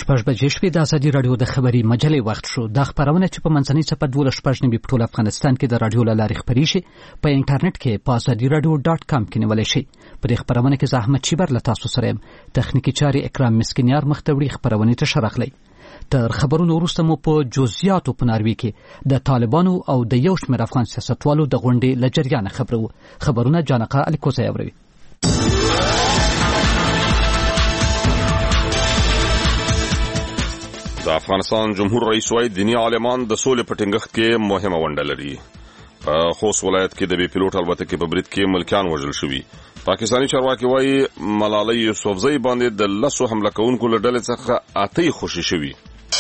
شپږ بجې شپې د ازادي راډیو د خبري مجلې وخت شو. د خبرونه چې په منځنۍ څپه 12 په ټول افغانستان کې د راډیو له لارې خپرې شي په انټرنیټ کې په azadiiradio.com کې نیولای شي. په دې خبرونه کې زحمت شیبر له تاسو سره يم. تخنیکی چاري اکرام مسکینیار مختوړي خبرونه ته شرخلي. تر خبرونو وروسته مو په جزئیاتو په ناروي کې د طالبانو او د یو شمېر افغان سیاستوالو د غونډې لجریان خبرونه جانقه الکوزي اوري. د افغانستان جمهور رئیس وايي دینی عالمان د سولې په ټینګښت کې مهمه ونډه لري. په خوست ولایت کې د بي پيلوټ الوتکې په برید کې ملکیان وژل شوي. پاکستاني چارواکي وايي ملالۍ یوسفزۍ باندې د 10 حمله کوونکو له ډلې څخه 8 خوشي شوي.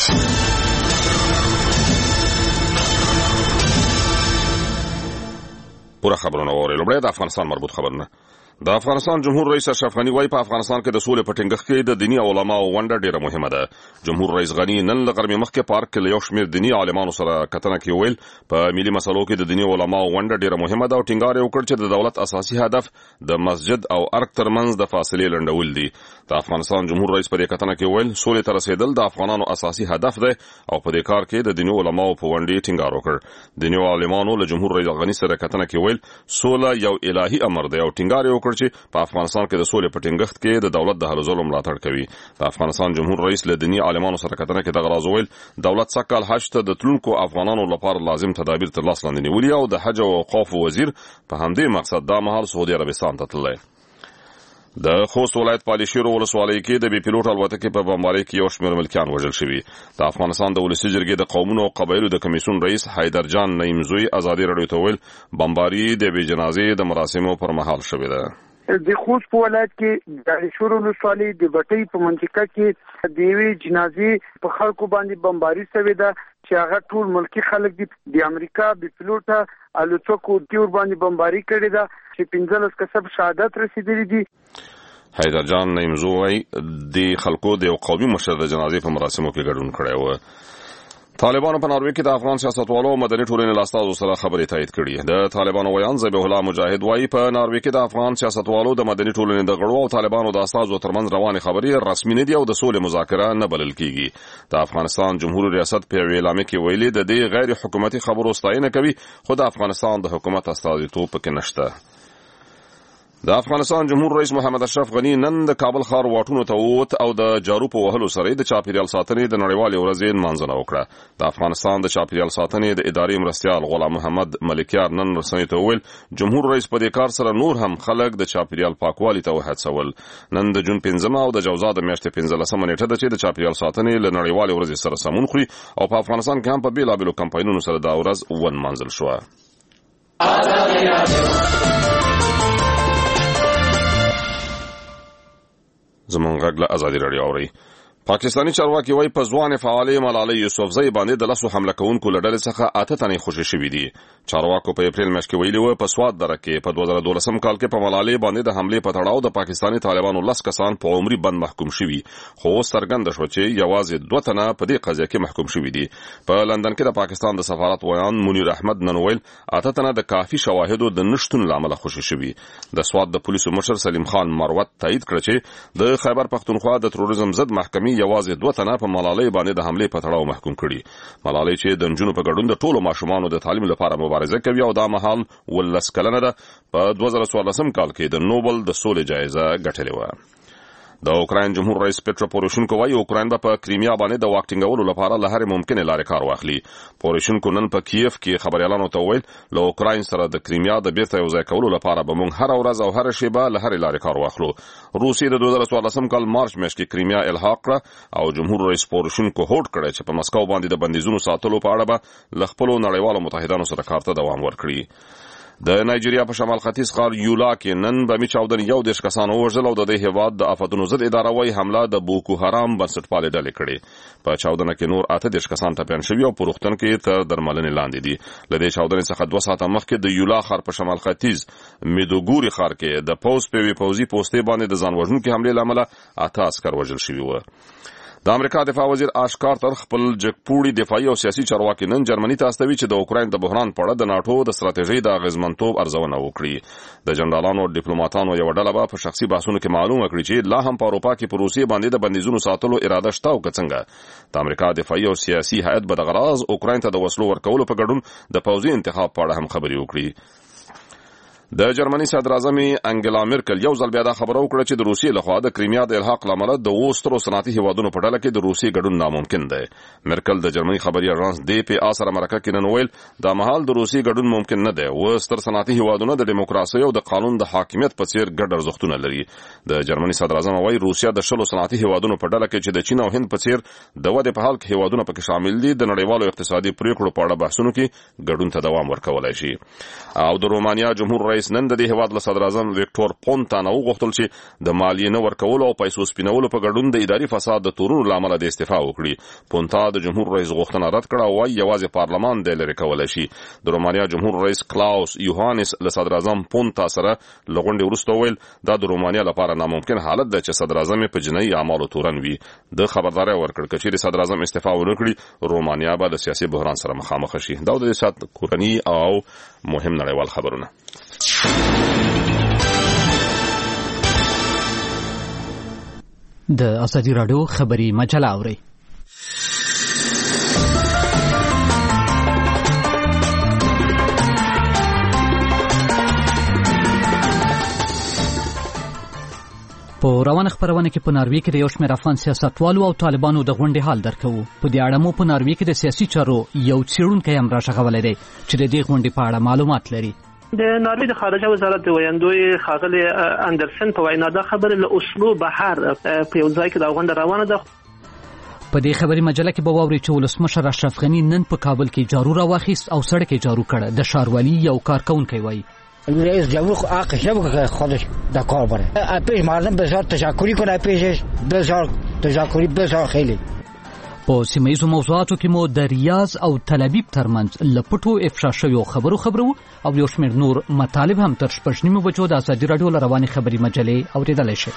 پوره خبرونه اورئ. لومړی د افغانستان مربوط خبرونه. د افغانستان جمهور رئیس اشرف غنی وايي په افغانستان کې د سولې په ټینګښت کې د دینی علماو ونډه ډیره مهمه ده. جمهور رئیس غنی نن له غرمې مخکې پارک کې له یو شمېر دینی عالمانو سره کتنه کې ویل په ملي مسلو کې د دینی علماو ونډه ډیره مهمه ده او ټینګار یې وکړ چې د دولت اساسي هدف د مسجد او ارګ ترمنځ د فاصلې لنډول دي. د افغانستان جمهور رئیس په دې کتنه کې ویل سولې ته رسیدل د افغانانو اساسي هدف دی او په دې کار کې د دینی علماو په ونډه ټینګار وکړ. دینی عالمانو له جمهور رئیس غنی سره کتنه کې ویل سوله یو الهي امر دی او ټینګار یې وکړ چې په افغانستان کې د سولې په ټینګښت کې د دولت د هلو ځلو ملاتړ کوي. د افغانستان جمهور رئیس له دینی عالمانو سره کتنه کې دغه راز ویل دولت سکهال حج ته د تلونکو افغانانو لپاره لازم تدابیر تر لاس لاندې نیولي او د حج او اوقاف وزیر په همدې مقصد دا مهال سعودي عربستان ته تللی. د خوست ولایت پالیشیرو ولسوالۍ کې د بي پيلوټ الوتکې په بمبارۍ کې یو شمېر ملکیان وژل شوي. د افغانستان د ولسي جرګې د قومونو او قبایلو د کمیسیون رئیس حیدر جان نعیمزوی ازادي راډیو ته ویل بمباري د بې جنازې د مراسمو پر مهال شوې ده. د خوست په ولایت کې د پالیشیرو ولسوالۍ د بټۍ په منطقه کې د یوې جنازې په خلکو باندې بمباري شوې ده چې هغه ټول ملکی خلک دي. د امریکا بي پيلوټ الوتکو د ور باندې بمباري کړې ده چې 15 کسب شهادت رسیدلي دي. حیدر جان نعیمزوی د خلکو د قومي مشر د جنازې په مراسمو کې ګډون کړی و. طالبانو په ناروې کې د افغان سیاستوالو او مدني ټولنې له استازو سره خبرې تایید کړي. د طالبانو ویان ذبیح الله مجاهد وايي په ناروې کې د افغان سیاستوالو د مدني ټولنې د غړو او طالبانو د استازو ترمنځ روانې خبرې رسمي نه دي او د سولې مذاکره نه بلل کیږي. د افغانستان جمهوریت ریاست په اعلامیه کې ویلي د دې غیر حکومتي خبرو ستاینه کوي خو د افغانستان د حکومت استازیتوب پکې نشته. د افغانستان جمهور رئیس محمد اشرف غنی نن د کابل ښار واټونو ته ووت او د جارو په وهلو سره د چاپیریال ساتنې د نړیوالې ورځې نمانځنه وکړه. د افغانستان د چاپیریال ساتنې د ادارې مرستیال غلام محمد ملکیار نن رسنیو ته وویل جمهور رئیس په دې کار سره نور هم خلک د چاپیریال پاکوالي ته وهڅول. نن د جون 15 او د جوزا د میاشتې 15 نیټه ده چې د چاپیریال ساتنې له نړیوالې ورځې سره سمون خوري او په افغانستان کې هم په بیلابیلو کمپاینونو سره دا ورځ ونمانځل شوه. زمونږ غږ له ازادي راډیو اورئ. پاکستاني چارواکي وايي په ځوانې فعالې ملالۍ یوسفزۍ باندې د 10 حمله کوونکو له ډلې څخه 8 تنې خوشي شوي دي. چارواکو په اپریل میاشت کې ویلي و په سوات دره کې په 2012 کال کې په ملالۍ باندې د حملې په تړاو د پاکستاني طالبانو 10 کسان په عمري بند محکوم شوي خو څرګنده شوه چې یوازې 2 تنه په دې قضیه کې محکوم شوي دي. په لندن کې د پاکستان د سفارت ویان منیر احمد نن ویل 8 تنه د کافي شواهدو د نشټون لامل خوشي شوي. د سوات د پولیسو مشر سلیم خان مروت تایید کړ چې د خیبر پختونخوا د تروریزم ضد محکمې یوازې 2 تنه په ملالۍ باندې د حملې په تړاو محکوم کړي. ملالۍ چې د نجونو په ګډون د ټولو ماشومانو د تعلیم لپاره مبارزه کوي او دا مهال 12 کلنه ده په 2014 کال کې د نوبل د سولې جایزه ګټلې و. د اوکراین جمهور رئیس پیټرو پوروشینکو وايي اوکراین به په کریمیا باندې د واک ټینګولو لپاره له هرې ممکنه لارې کار واخلي. پوروشینکو نن په کیف کې خبريالانو ته ویل له اوکراین سره د کریمیا د بیرته یوځای کولو لپاره به موږ هر ورځ او هر شیبه له هرې لارې کار واخلو. روسیې د 2014 کال مارچ میاشتې کې کریمیا الحاق کړه او جمهور رئیس پوروشینکو هوډ کړی چې په مسکو باندې د بندیزونو ساتلو په اړه به له خپلو نړیوالو متحدانو سره کار ته دوام ورکړي. د نایجیریا په شمال ختیځ ښار یولا کې نن بمي چاودنې 11 کسان ووژل او د دې هیواد د آفتونو ضد اداره وايي حمله د بوکو حرام بنسټپالې ډلې کړې. په چاودنه کې نور 8 کسان ټپیان شوي او په روغتون کې تر درملنې لاندې دي. له دې چاودنې څخه 2 ساعته مخکې د یولا ښار په شمال ختیځ میدوګوري ښار کې د پوځ په پوځي پوستې باندې د ځان وژونکو حملې لامل 8 عسكر وژل شوي و. د امریکا دفاع وزیر آشکار تر خپل جګپوړي دفاعي او سیاسي چارواکي نن جرمني ته استوي چې د اوکراین د بحران په اړه د ناتو د ستراتیژۍ د اغیزمنتوب ارزونه وکړي. د جنرالانو او ډیپلوماټانو یو ډله به په شخصي بحثونو کې معلومه کړي چې لا هم په اروپا کې په روسیې باندې د بندیزونو ساتلو اراده شته او څنګه. د امریکا دفاعي او سیاسي هیئت به د غراز اوکراین ته د وسلو ورکولو په ګډون د پوځي انتخاب په اړه هم خبرې وکړي. د جرمني صدر اعظم انګلا مرکل یو ځل بیا دا خبره وکړه چې د روسیې لخوا د کریمیا د الحاق لامل د وسترو صنعتي هیوادونو په ډله کې د روسیې ګډون ناممکن دی. مرکل د جرمني خبري اژانس دی پی ا سره مرکه کې نن ویل دا مهال د روسیې ګډون ممکن نه دی. وستر صنعتي هیوادونه د دیموکراسي او د قانون د حاکمیت په څیر ګډ ارزښتونه لري. د جرمني صدر اعظم وايي روسیا د شلو صنعتي هیوادونو په ډله کې چې د چین او هند په څیر د ودې په حال کې هیوادونه پکې شامل دي د نړیوالو اقتصادي پریکړو په اړه بحثونو کې ګډون ته دوام ورکولای شي. او د رومانیا جمهور رئیس نن د هیواد صدر اعظم ویکټور پونټا نو غوښتل چې د مالیې نه ورکولو او پیسو سپینولو په ګډون د اداري فساد د تورونو لامل د استعفا وکړي. پونټا د جمهور رئیس غوښتنه رد کړه او وايي یوازې پارلمان د لری کولای شي. د رومانیا جمهور رئیس کلاوس یوهانس له صدر اعظم پونټا سره لغونډه ورسته ویل دا د رومانیا لپاره ناممکن حالت ده چې صدر اعظم په جنایي اعمالو تورن وي. د خبرداري ورکړ چې صدر اعظم استعفا ونکړي رومانیا به د سیاسي بحران سره مخامخ شي. دا د سات کورنی او مهم نړیوال خبرونه. د ازادي راډیو خبري مجله اوري. په روانه خبرونه کې په ناروې کې د یو شمېر افغان سیاستوالو او طالبانو د غونډې حال درکو. په دې اړه مو په ناروې کې د سیاسي چارو یو څېړونکی هم راغلی دی چې د دې غونډې په اړه معلومات لري. د ناروې د خارجه وزارت د ویاندوی ښاغلي اندرسن په وینا دا خبره له اوسلو بهر په یو ځای کې دا غونډه روانه ده. په دې خبري مجله کې به واوري چې ولسمشر اشرف غنی نن په کابل کې جارو راواخیست او سړک یې جارو کړ. د ښاروالي یو کارکونکی وایي رئیس جمهور حق شبکه خودش در کار بره. پیش مردم بسیار تشکری کنه، پیشش بسیار تشکری بسیار خیلی. په سیمه‌ایزو موضوعاتو کې مو د ریاض او تل ابیب ترمنځ لپټو افشا شویو خبرو او یو شمېر نور مطالب هم تر 6:30 بجو د ازادي راډیو رواني خبري مجلې اوریدلای شئ.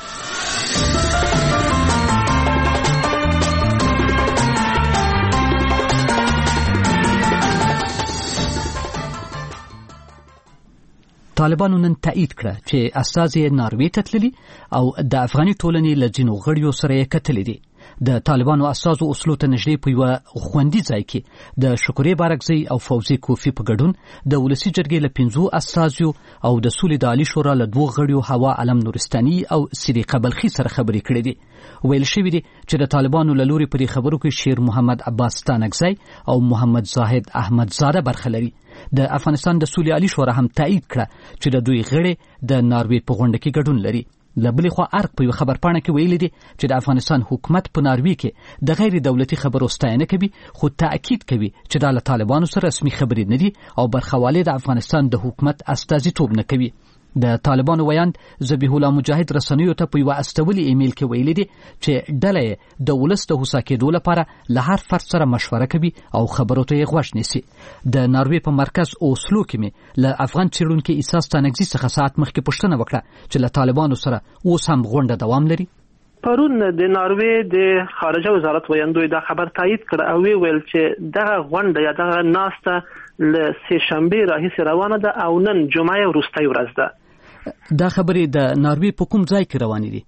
طالبانو نن تایید کړه چې استازي ناروې ته تللي او د افغاني ټولنې له ځینو غړیو سره یې کتلي دي. د طالبانو استازو اوسلو ته نږدې په یوه خوندي ځای کې د شکرې بارکزی او فوزي کوفي په ګډون د ولسي جرګې له 5 استازو او د سولې د عالی شورا له 2 غړیو هوا علم نورستاني او صدیقه بلخي سره خبرې کړې دي. ویل شوی دی چې د طالبانو له لوري په خبرو کې شیر محمد عباس ستانکزی او محمد زاهد احمدزاده برخه لري. د افغانستان د سولې عالی شورا هم تایید کړه چې د دوی غړي د ناروې په غونډه کې ګډون لري. لبلې خو ارق په خبر پاڼه کې ویل دي چې د افغانستان حکومت په ناروې کې د غیر دولتي خبرو ستاینه کوي، خو تاکید کوي چې د طالبانو سره رسمي خبرې نه دي او برخواله د افغانستان د حکومت استازیتوب نه کوي. د طالبانو ویاند ذبیح الله مجاهد رسنیو ته په یو استولي ایمیل کې ویل دي چې ډله د ولس د هوسا کېدو لپاره له هر فرد سره مشوره کوي او خبرو ته یې غوږ نیسي. د ناروې په مرکز اوسلو کې مې له افغان څېړونکي عیسی ستانکزي څخه ساعت مخکې پوښتنه وکړه چې له طالبانو سره اوس هم غونډه دوام لري. پرون د ناروې د خارجه وزارت ویاندوی دا خبر تایید کړ او ویل چې دغه غونډه یا دغه ناسته له سه شنبه راهیسې روانه ده او نن جمعه وروستۍ ورځ ده. دا خبرې د ناروې په کوم ځای کې روانې دي؟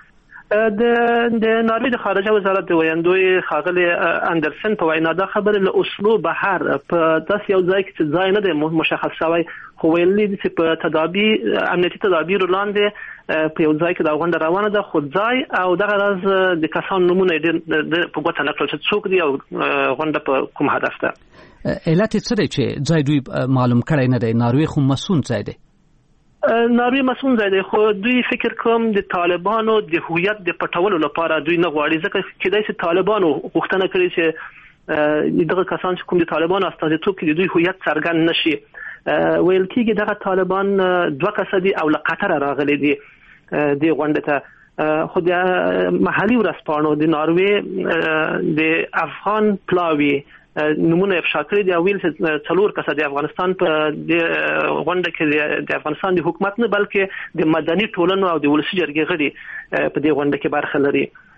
د ناروې د خارجه وزارت د ویاندوی ښاغلي اندرسن په وینا دا خبره له اوسلو بهر په داسې یو ځای کې چې ځای نه دی مشخص شوی، خو ویلي دي چې په امنیتي تدابیرو لاندې په یو ځای کې دا غونډه روانه ده، خو ځای او دغه راز د کسانو نومونه یې په ګوته نه کړل چې څوک دي او غونډه په کوم هدف ده. علت یې څه دی چې ځای دوی معلوم کړی نه دی؟ ناروې خو مسون ځای دی. ناروې مسون ځای دی، خو دوی فکر کوم د طالبانو د هویت د پټولو لپاره دوی نه غواړي، ځکه کېدای شي طالبانو غوښتنه کړې چې دغه کسان چې کوم د طالبانو استازیتوب کوي د دوی هویت څرګند نشي. ویل کېږي دغه طالبان 2 کسه دي او له قطره راغلي دي د غونډې ته، خو د محلي ورځپاڼو د ناروې د افغان پلاوي نمونه افشا کړی دی او ویل چې 4 کسه د افغانستان په غونډه کې د افغانستان د حکومت نه بلکې د مدني ټولنو او د ولسي جرګې غړي په دې غونډه کې برخه لري.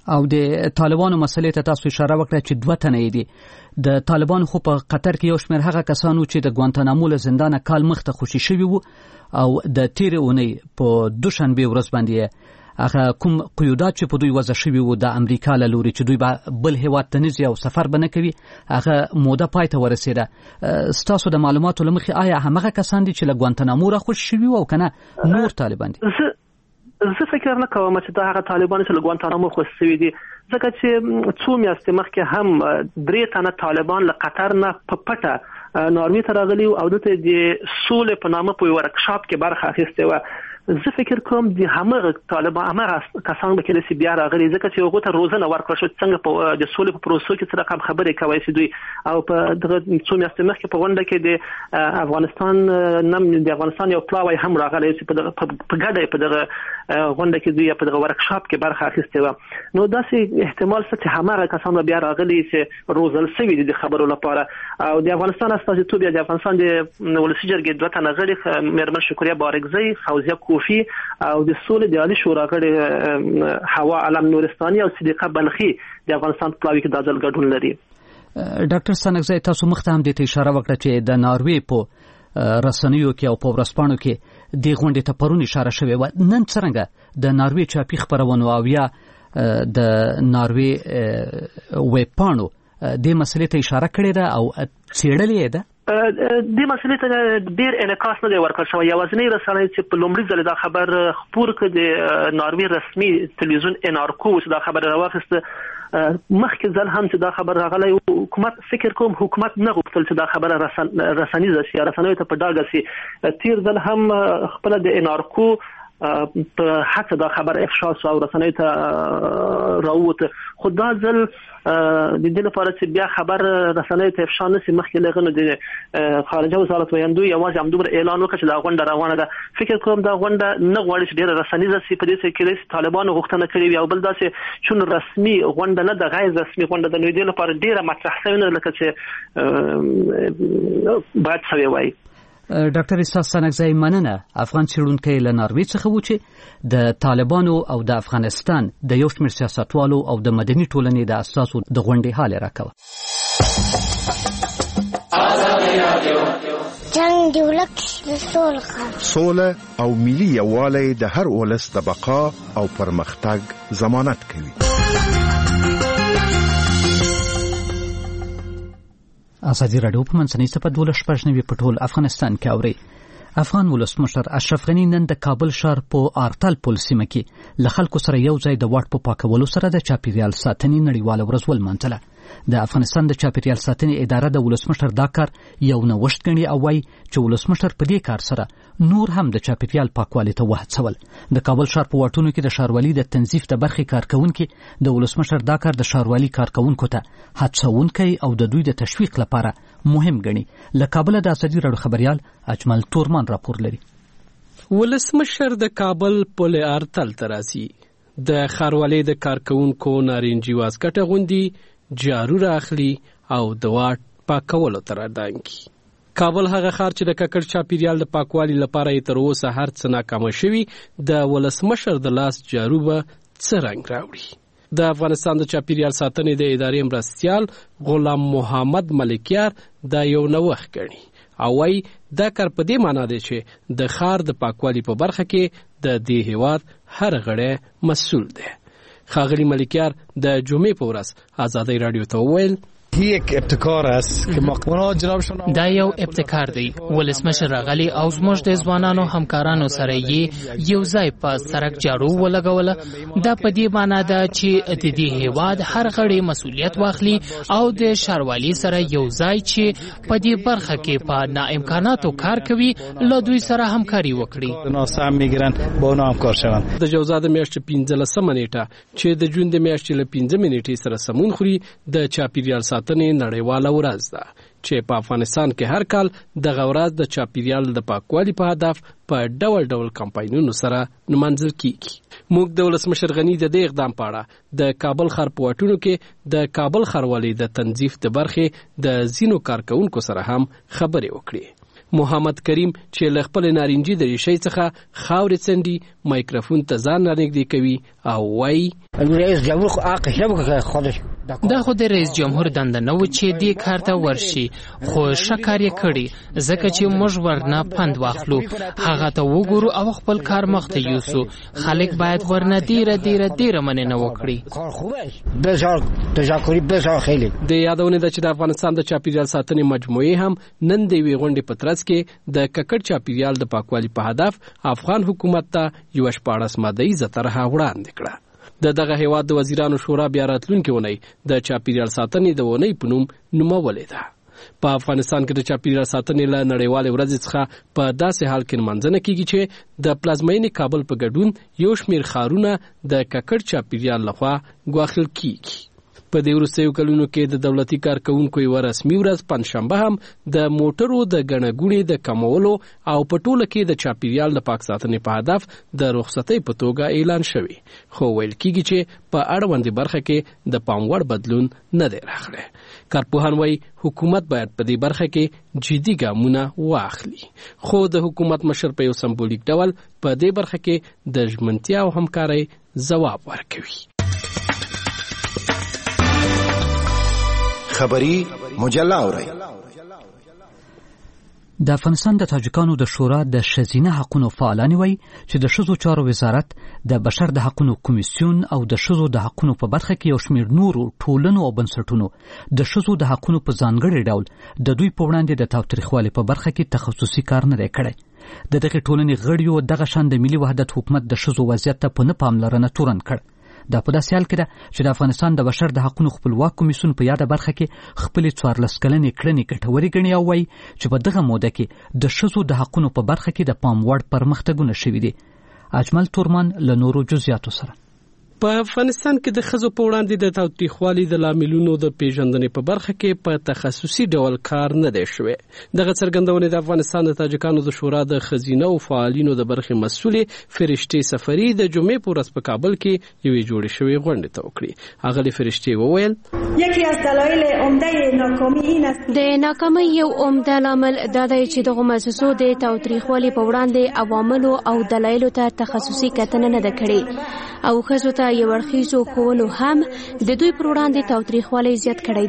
او د طالبانو مسلې ته تاسو اشاره وکړه چې 2 تنه دي د طالبانو خو په قطر کې یو شمېر هغه کسانو چې د ګوانتانامو له زندانه کال مخته خوشي شوي وو او د تیرې اونۍ په دوشنبه ورځ باندې هغه کوم قیودات چې په دوی وضع شوي وو د امریکا له لوري چې دوی به بل هیواد ته نزي او سفر به نه کوي هغه موده پای ته ورسېده. ستاسو د معلوماتو له مخې آیا همغه کسان دي چې له ګوانتانامو راخوشي شوي وو او کنه نور طالبان دي؟ زه فکر نه کوم چې دا هغه طالبان چې له ګوانتانامو خوشي شوي دي، ځکه چې څو میاشتې مخکې هم 3 تنه طالبان له قطر نه په پټه ناروې ته راغلي او دلته د سولې په نامه په ورکشاپ کې برخه اخیستې وه. زه فکر کوم د همغه طالبان همغه کسان به کله چې بیا راغلي، ځکه چې هغه ته روزنه ورکړل شو څنګه په د سولې په پروسو کې سره خبرې کوي چې دوی او په دغه څو میاشتې مخکې په غونډه کې د افغانستان یو پلاوی هم راغلی چې په ګډه په دغه غونډه کې دوی په دغه ورکشاپ کې برخه اخیستې وه. نو داسې احتمال شته چې همغه کسان بیا راغلي چې روزل شوي دي د خبرو لپاره. او د افغانستان استازیتوب د افغانستان د ولسي جرګې 2 تنه غړي مېرمن شکریه بارګزی، فوزیه کوفی او د سولې د عالی شورا غړي هوا علم نورستاني او صدیقه بلخي د افغانستان په پلاوي کې د ځل ګډون لري. ډاکټر سانګزی تاسو مخته هم د اشاره وکړه چې د ناروې په رسنیو کې او په ورځپاڼو کې د غونډې ته پرون اشاره شوې و. نن څنګه د ناروې چاپی خبرونه او یا د ناروې ویبپاڼو د مسلې ته اشاره کړې ده او څېړلې ده؟ د مسلې ته ډېر انعکاس نه دی ورکړل شوی. یوازینۍ رسنۍ چې په لومړي ځل دا خبر خپور کړ د ناروې رسمي تلویزیون انارکو چې دا خبر راوخیسته، مخکې ځل هم چې دا خبر راغلی حکومت فکر کوم حکومت نه غوښتل چې دا خبره رسنیزه شي، رسنیو ته په ډاګه شي. تیر ځل هم خپل د انارکو په حتی دا خبر افشا شو او رسنیو ته راووته، خو دا ځل د دې لپاره چې بیا خبر رسنیو ته افشا نشي مخکې لغه نو د خارجه وزارت ویاندوی یوازې همدومره اعلان وکړ چې دا غونډه روانه ده. فکر کوم دا غونډه نه غواړي چې ډېره رسنیزه شي، په دې کې د طالبانو غوښتنه کړې وي او بل داسې چون رسمي غونډه نه ده، غیر رسمي غونډه ده، نو دې لپاره ډېره مطرح شوې نه لکه چې باید شوی وای. ډاکټر اسحاق سانګزی مننه. افغان څېړونکی له ناروې څخه و چې د طالبانو او د افغانستان د یو شمېر سیاستوالو او د مدني ټولنې د اساسو د غونډې حال راکوه. جنگ دی ولک سوله او ملي یووالی د هر ولس د بقا او پرمختګ ضمانت کوي. ازادي راډیو په منځنۍ صفحه 12 په ټول افغانستان کې اوري. افغان ولسمشر اشرف غنی نن د کابل ښار په آرتل پل سیمه کې له خلکو سره یو ځای د واټ په پاکولو سره د چاپیریال ساتنې نړیواله ورځ ولمانځله. د افغانستان د چاپیریال ساتنې اداره د ولسمشر دا کار یو نوښت ګڼي او وايي چې ولسمشر په دې کار سره نور هم د چاپیریال پاکوالي ته وهڅول. د کابل ښار په واټونو کې د ښاروالي د تنظیف د برخې کارکونکو د ولسمشر دا کار د ښاروالي کارکونکو ته هڅونکي او د دوی د تشویق لپاره مهم ګڼي. له کابل د ازادي راډیو خبريال اجمل تورمان راپور لري. ولسمشر د کابل پل آرتل ترازی د ښاروالي د کارکونکو نارنجي واسکټه غوندي جارو راخلی او د واټ پاکولو تر دانګي. کابل هغه ښار چې د ککړ چاپیریال د پاکوالي لپاره یې تر اوسه هر څه ناکامه شوي، د ولسمشر د لاس جارو به څه رنګ راوړي. د افغانستان د چاپیریال ساتنې د ادارې مرستیال غلام محمد ملکیار دا یو نوښت ګڼي او وايي دا کار په دې معنی دی چې د ښار د پاکوالي په برخه کې د دې هیواد هر غړی مسؤل دی. ښاغلي ملکیار د جمعې په ورځ ازادي راډیو ته وویل یک ابتکار است که مقبولا جنابشون دا یو ابتکار دی. ولسمشر راغلی او زموږ د ځوانانو همکارانو سره یې یو ځای په سړک جارو ولګوله. دا په دې معنی ده چې د دې هیواد هر غړی مسؤلیت واخلي او د ښاروالي سره یو ځای چې په دې برخه کې په ناامکاناتو کار کوي له دوی سره همکاري وکړي. ناسم میگیرن با اونا همکار شوند. د جوزا د میاشتې 15 نیټه چې د جون د میاشتې له 15 نیټې سره سمون خوري د چاپیریال ساتنې نړیواله ورځ ده چې په افغانستان کې هر کال دغه ورځ د چاپیریال د پاکوالي په هدف په ډول ډول کمپاینونو سره نمانځل کیږي. موږ د ولسمشر غنی د دې اقدام په اړه د کابل ښار په واټونو کې د کابل ښاروالۍ د تنظیف د برخې د ځینو کارکونکو سره هم خبرې وکړې. محمد کریم چې له خپل نارنجي د ریشۍ څخه خاورې څنډي مایکروفون ته ځان رانږدې کوي او وایي رئیس جمهور حق شبکه خودش دا خو د رئیس جمهور دنده نه و چې دې کار ته ورشي خو ښه کار یې کړی ځکه چې موږ ورنه پند واخلو هغه ته وګورو او خپل کار مخ ته یوسو خلک باید ورنه ډیره مننه وکړي بسیار تشکر بسیار خیلی د یادونه ده چې د افغانستان د چاپیریال ساتنې مجموعې هم نن د وی غونډې په ترڅ کې د ککړ چاپیریال د پاکوالي په هدف افغان حکومت ته یو 14 ماده طرحه وړاندې کړه د دغه هیواد د وزیرانو شورا بیا راتلونکي ونی د چاپیریال ساتنې د ونی په نوم نومولې ده په افغانستان کې د چاپیریال ساتنې له نړیوالې ورځې څخه په داسې حال کې منځنه کیږي چې د پلازمینې کابل په ګډون یو شمیر ښارونه د ککړ چاپیریال لخوا ګواښل کیږي په دې وروستیو کلونو کې د دولتي کارکونکو یو رسمي ورځ پنځشنبه هم د موټرو د ګڼهګوڼې د کمولو او په ټوله کې د چاپیریال د پاک ساتنې په هدف د رخصتۍ په توګه اعلان شوی خو ویل کیږي چې په اړوندې برخه کې د پام وړ بدلون نه دی راغلی کارپوهان وایي حکومت باید په دې برخه کې جدي ګامونه واخلي خو د حکومت مشر په یو سمبولیک ډول په دې برخه کې د ژمنتیا او همکارۍ ځواب ورکوي خبری مجله اورئ د افغانستان د تاجکانو د شورا د ښځینه حقوقو فعالان وایي چې د ښځو چارو وزارت د بشر د حقوقو کمیسیون او د ښځو د حقوقو په برخه کې یو شمیر نورو ټولنو او بنسټونو د ښځو د حقوقو په ځانګړي ډول د دوی په وړاندې د تاوتریخوالي په برخه کې تخصصي کار نه دی کړی د دغه ټولنې غړیو دغه شان د ملي وحدت حکومت د ښځو وضعیت ته په نه پاملرنه تورن کړ دا په داسې حال کې ده چې د افغانستان د بشر د حقوقو خپلواک کمیسیون په یاده برخه کې خپل 14 کلنې کړنې ګټورې ګڼي او وایي چې په دغه موده کې د ښځو د حقوقو په برخه کې د پام وړ پرمختګونه شوي دي اجمل تورمان له نورو جزئیاتو سره په افغانستان کې د ښځو په وړاندې د تاوتریخوالي د لاملونو د پیژندنې په برخه کې په تخصصي ډول کار نه دی شوی دغه څرګندونې د افغانستان د تاجکانو د شورا د ښځینه او فعالینو د برخې مسؤلې فرشتې سفری د جمعې په ورځ په کابل کې یوې جوړې شوې غونډې ته وکړي هغه فرشتې وویل یکی از دلایل عمده ناکامی این است د ناکامۍ یو عمده لامل دا دی چې دغه مؤسسو د تاوتریخوالي په وړاندې عواملو او دلایلو ته تخصصي کتنه نه ده کړې او ښځو ته یو اړخیزو ښوونو هم د دوی پر وړاندې تاوتریخوالی زیات کړی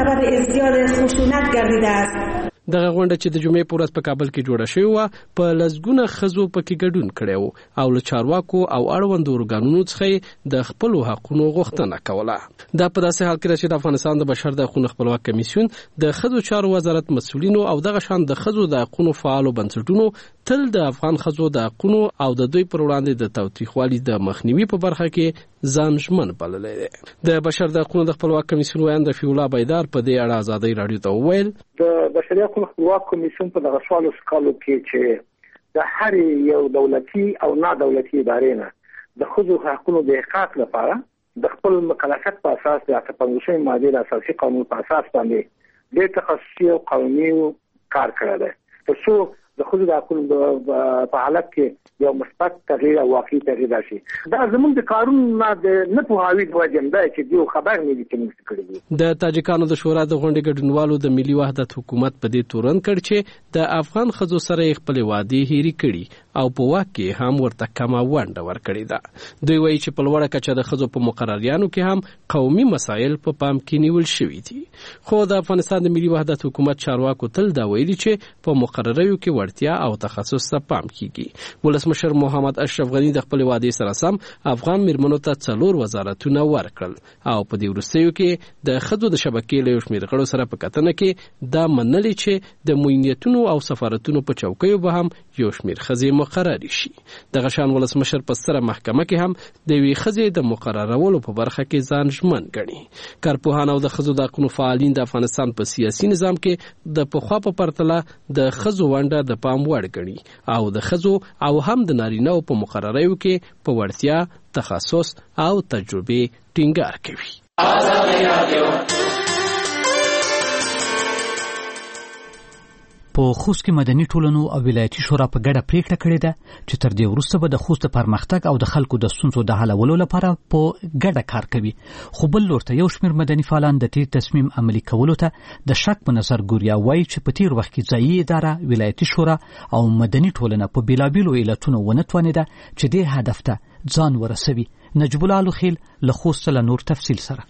دی دغه غونډه چې د جمعې په ورځ په کابل کې جوړه شوې وه په لسګونه ښځو پکې ګډون کړی و او له چارواکو او اړوندو ارګانونو څخه د خپلو حقونو غوښتنه کوله دا په داسې حال کې ده چې د افغانستان د بشر د حقوقو خپلواک کمیسیون د ښځو چارو وزارت مسؤلینو او دغه شان د ښځو د حقوقو فعالو بنسټونو تل د افغان ښځو د حقوقو او د دوی پر وړاندې د تاوتریخوالي د مخنیوي په برخه کې ځان ژمن بللی دی د بشر د حقوقو د خپلواک کمیسیون ویاند رفیع الله بیدار په دې اړه ازادۍ راډیو ته وویل د بشري حقوقو خپلواک کمیسیون په دغه سوالو کالو کې چې د هر یو دولتي او نه دولتي ادارې نه د ښځو حقوقو د احقاق لپاره د خپل مکلفیت په اساس د 15 ماده د اساسي قانون په اساس باندې د تخصصي او قانوني کار کړی دی ترڅو د ښځو د حقوقو په حالت کې یو مثبت تغییر او واقعي تغییر راشي دا زموږ د کارونو نه پوهاوی د وجه نه چې دوی خبر نه دي چې موږ کړی دي د تاجکانو د شورا د غونډې ګډونوالو د ملي وحدت حکومت په دې تورن کړ چې د افغان ښځو سره خپل وعده هېري کړي او په واک کې هم ورته کمه ونډه ورکړې ده دوی وایي چې په لوړه کچه د ښځو په مقرریانو کې هم قومي مسایل په پام کې نیول شوي دي خو د افغانستان د ملي وحدت حکومت چارواکو تل دا ویلي چې په مقرریو کې وړتیا او تخصص ته پام کیږي ولسمشر محمد اشرف غنی د خپل وعده سره سم افغان میرمنو ته 4 وزارتونه ورکړل او په دې وروستیو کې د ښځو د شبکې له شمیر غړو سره په کتنه کې دا منلي چې د موینیتونو او سفارتونو په چوکیو به هم یو شمیر ښځې مقرري شي دغه شان ولسمشر په ستره محکمه کې هم د یوې ښځې د مقررولو په برخه کې ځان ژمن ګڼي کارپوهان او د ښځو د حقوقو فعالین د افغانستان په سیاسي نظام کې د پخوا په پرتله د ښځو ونډه د پام وړ ګڼي او د ښځو او هم د نارینه‌و په مقرریو کې په وړتیا تخصص او تجربه ټینګار کوي په خوست کې مدني ټولنو او ولایتي شورا په ګډه پریکړه کړې ده چې تر دې وروسته به د خوست د پرمختګ او د خلکو د ستونزو د حلولو لپاره په ګډه کار کوي. خو بل لور ته یو شمېر مدني فعالان د دې تصمیم عملي کولو ته د شک په نظر ګوري او وایي چې په تیر وخت کې ځایي اداره، ولایتي شورا او مدني ټولنه په بېلابېلو علتونو ونه توانېده چې دې هدف ته ځان ورسوي. نجیب الله لوخیل له خوست له نور تفصیل سره.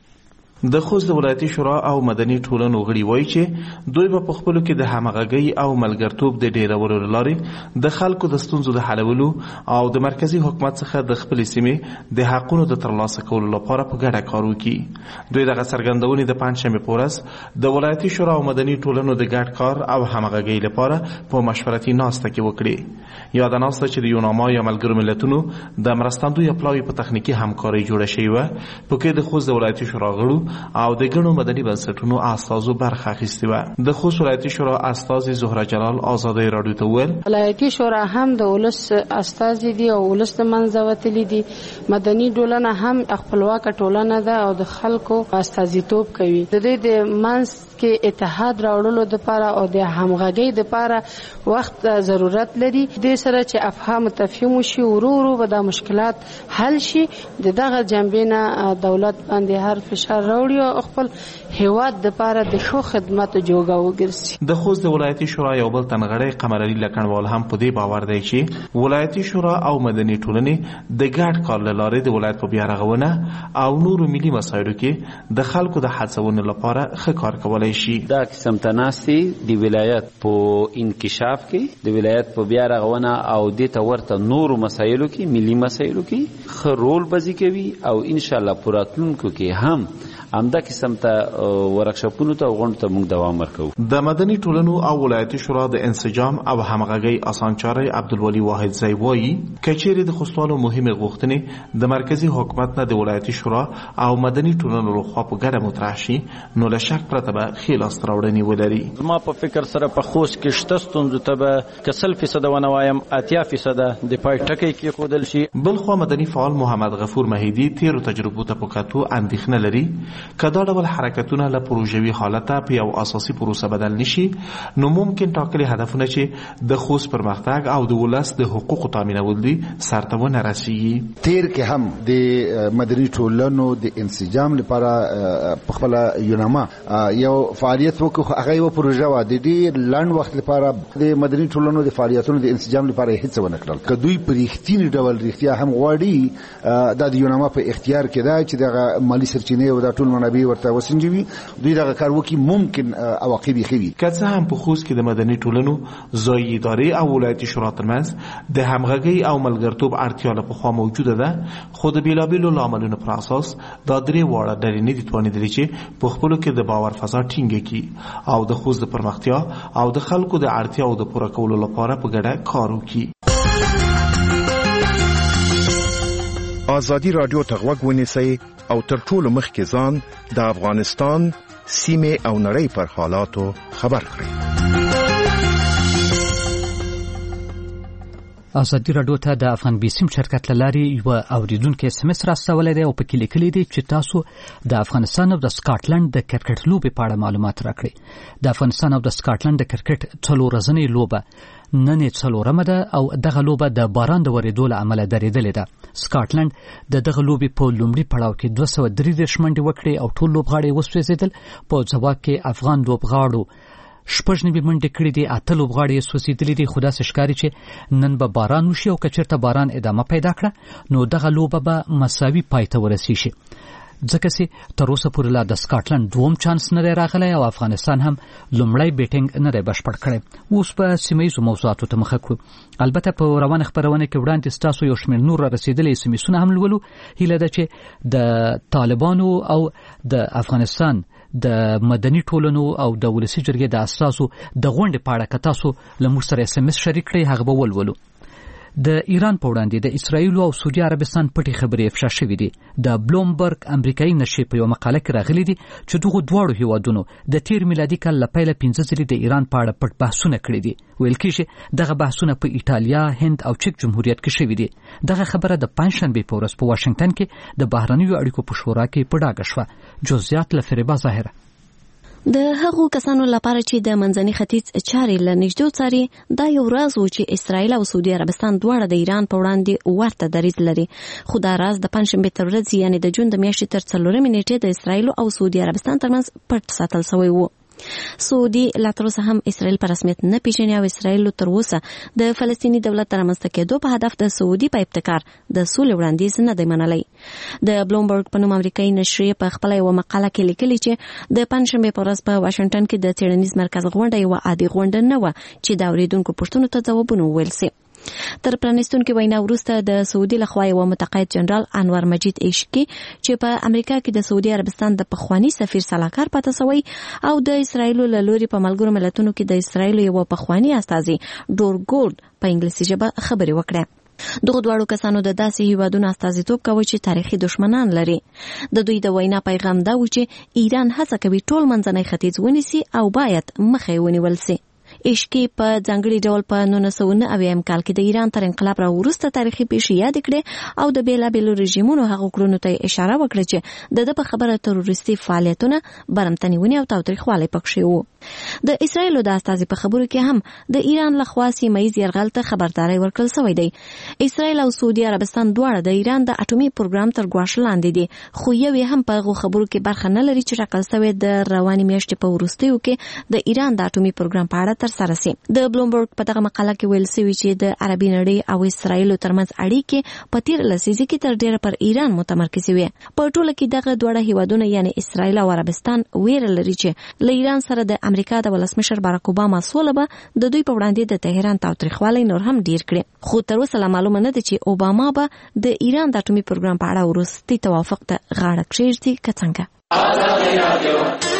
د خوست ولایتي شورا او مدني ټولنو غړي وایي چې دوی په خپلو کې د همغږۍ او ملګرتوب د ډیرولو لارې د خلکو د ستونزو د حلولو او د مرکزی حکومت څخه د خپل سیمې د حقونو د ترلاسه کولو لپاره په ګډه کار وکړي. دوی دغه څرګندونې د پنځشنبې په ورځ د ولایتي شورا او مدني ټولنو د ګډ کار او همغږۍ لپاره په مشورتي ناسته کې وکړي. یاد ناسته چې د یوناما یا ملګرو ملتونو د مرستندوی پلاوی په تخنیکی همکاري جوړه شوې و، په کې د خوست ولایتي شورا غړو او د ګڼو مدني بنسټونو استازو برخه اخیستې وه. د خوست ولایتي شورا استازي زهره جلال آزادۍ راډیو ته وویل ولایتي شورا هم د ولس استازي دي او ولس د منځه وتلي دي. مدني ټولنه هم خپلواکه ټولنه ده او د خلکو استازیتوب کوي. د دې د منځ کې اتحاد راوړلو لپاره او د همغږۍ لپاره وخت ضرورت لري. د سره چې افهام تفهیم شي ورو ورو به د مشکلات حل شي. دغه جنبینه دولت باندې هر فشار راوړي او خپل هیواد د لپاره د ښو خدماتو جوګه وګرځي. د خوست ولایتي شورا یو بل تنغړی قمر علي لکنوال هم په دې باور دی چې ولایتي شورا او مدني ټولنې د ګډ کار له لارې د ولایت په بیارغونه او نورو ملي مسایلو کې د خلکو د هڅونې لپاره ښه کار کولی شي. دا قسم تناسي د ولایت په انکشاف کې، د ولایت په بیارغونه او د ته ورته نورو مسایلو کې، ملي مسایلو کې ښه رول بازی کوي او ان شاء الله په راتلونکو کې هم همدا قسم ته ورکشاپونو ته غونډو ته موږ دوام ورکوو. د مدني ټولنو او ولایتي شورا د انسجام او همغږۍ اسانچاری عبدالولي واحد زئی وایي کچېرې د خوستوالو مهمې غوښتنې د مرکزی حکومت نه د ولایتي شورا او مدني ټولنو لخوا په ګډه مطرح شي نو له شک پرته به ښې لاسته راوړنې ولري. زما په فکر سره په خوست کې شته ستونزو ته به که 100% ونه وایم 80% د پای ټکی کېښودل شي. بلخوا مدني فعال محمد غفور مهیدي تیرو تجربو ته په کتو اندېښنه لري که دا ډول حرکتونه له پروژوي حالته په یو اساسي پروسه بدل نشي نو ممکن ټاکلي هدفونه چې د خوست پرمختګ او د ولس د حقوقو تامینول دي سرته ونه رسیږي. تیر کې هم د مدني ټولنو د انسجام لپاره په خپل یوناما یو فعالیت وکړو. هغه یو پروژه و د ډېر لنډ وخت لپاره د مدني ټولنو د فعالیتونو د انسجام لپاره هیڅ ونه کړل. که دوی په رښتیني ډول رښتیا هم غواړي د یوناما په اختیار کې ده چې دغه مالی سرچینې او د ټول منابع ورته وسنجوي، دوی دغه کار وکړي ممکن عواقب یې ښه وي. که څه هم په خوست کې د مدني ټولنو ځایي ادارې او ولایتي شورا ترمنځ د همغږۍ او ملګرتوب اړتیا له پخوا موجوده ده، خو د بېلابېلو لاملونو پر اساس دا درې واړه ډلې نه دي توانېدلې چې په خپلو کې د باور فضا ټینګه کړي او د خوست د پرمختیا او د خلکو د اړتیاو د پوره کولو لپاره په ګډه کار وکړي. ازادي رادیو ته غوږ ونیسئ او تر ټولو مخکې ځان د افغانستان سیمې او نړۍ پر حالاتو خبر کړئ. ازادي رادیو ته د افغان بیسیم شرکت لاري یو اوریدونکو SMS راستولې ده او په کې لیکلي دي چې تاسو د افغانستان او د سکاټلند د کرکټ لوبې په اړه معلومات راکړئ. د افغانستان او د سکاټلند د کرکټ څلور ورځنۍ لوبه نن څلورمه ده او دغه لوبه د باران د ورېدو له امله درېدلې ده. سکاټلند د دغه لوبې په لومړي پړاو کې 233 منډې وکړې او ټول لوبغاړي وسوځېدل. په ځواب کې افغان لوبغاړو 96 منډې کړې دي، 8 لوبغاړي یې سوځېدلي دي. خو داسې ښکاري چې نن به باران وشي او که چېرته باران ادامه پیدا کړه نو دغه لوبه به مساوي پای ته ورسیږي. ځکه چې تر اوسه پورې لا د سکاټلند دوم چانس نه دی راغلی او افغانستان هم لومړی بیټینګ نه دی بشپړ کړی. اوس په سیمه ییزو موضوعاتو ته مخه کړو. البته په روانه خپرونه کې وړاندې ستاسو یو شمېر نور را رسېدلي SMS هم لولو. هیله ده چې د طالبانو او د افغانستان د مدني ټولنو او د ولسي جرګې د اساسو د غونډې په اړه که تاسو له موږ سره SMS شریک کړئ هغه به ولولو. د ایران په وړاندې د اسرایل او سعودي عربستان پټې خبرې افشا شوې دي. د بلومبرګ امریکایي نشریه په یو مقاله کې راغلي دي چې دغه دواړو هیوادونو د تیر میلادي کال له پیله 15 ځلې د ایران په اړه پټ بحثونه کړي دي. ویل کېږي دغه بحثونه په ایټالیا، هند او چک جمهوریت کې شوي دي. دغه خبره د پنځشنبې په ورځ په واشنگټن کې د بهرنیو اړیکو په شورا کې په ډاګه شوه. جزئیات له فریبا ظاهره. د هغو کسانو لپاره چې د منځني ختیځ چارې له نږدې څاري دا یو راز و چې اسرائیل او سعودي عربستان دواړه د ایران په وړاندې ورته دریځ لري، خو دا راز د پنځشنبې تر ورځې یعنې د جون د میاشتې تر 4 نیټې د اسرائیل او سعودي عربستان ترمنځ پټ ساتل شوی و. سعودي لا تر اوسه هم اسرائیل په رسمیت نه پیژني او اسرائیل تر اوسه د فلسطینی دولت رامنځته کېدو په هدف د سعودي په ابتکار د سولې وړاندیز نه دی منلی. د بلومبرګ په نوم امریکایي نشریه په خپل یو مقاله کې لیکلي چې د پنځشنبې په ورځ په واشنگټن کې د څېړنیز مرکز غونډه یو عادي غونډه نه و چې د اوریدونکو پوښتنو ته ځوابونه وویل شي. تر پرانیستونکو وینا وروسته د سعودي لخوا یو متقاعد جنرال انور مجید عشقي چې په امریکا کې د سعودي عربستان د پخوانی سفیر صلاحکار پاتې شوی او د اسرائیل له لوري په ملګرو ملتونو کې د اسرائیل یو پخوانی استازي ډور ګولډ په انګلیسي ژبه خبرې وکړه. دغه دواړو کسانو د داسې هیوادونو استازیتوب کوي چې تاریخي دشمنان لري. د دوی د وینا پیغام دا و چې ایران هڅه کوي ټول منځنی ختیځ ونیسي او باید مخه ونیول شي. عشقي په ځانګړي ډول په 1990 کال کې د ایران تر انقلاب راوروسته تاریخي پیښې یاد کړې او د بیلابیلو رژیمونو هغو کړنو ته اشاره وکړه چې د په خبره تروریستي فعالیتونه برمتنیونی او تاوتریخوالی پکښې وو. د اسرائیل د استازي په خبرو کې هم د ایران لخوا سیمه‌ییز یرغل ته خبرداري ورکړل شوې ده. اسرائیل او سعودي عربستان دواړه د ایران د اټومي پروګرام تر ګواښ لاندې دي، خو یو هم په هغو خبرو کې برخه نه لري چې ټاکل شوی د روانې میاشتې په وروستیو کې د ایران د اټومي پروګرام په اړه تر سره شي. د بلومبرګ په دغه مقاله کې ویل شوی چې د عربي نړۍ او اسرائیل ترمنځ اړیکې په تیر لسیزه کې تر ډیره پر ایران متمرکز وي. په ټوله کې دغه دوه هیوادونه یعنی اسرائیل او عربستان ویره لري چې له ایران سره د امریکا د ولسمشر باراک اوباما سوله به د دوی په وړاندې د تهران تاوتریخوالی نور هم ډیر کړي، خو تر اوسه معلومه نه ده چې اوباما به د ایران د اټومي پروګرام په اړه وروستي توافق ته غاړه کېږدي که څنګه.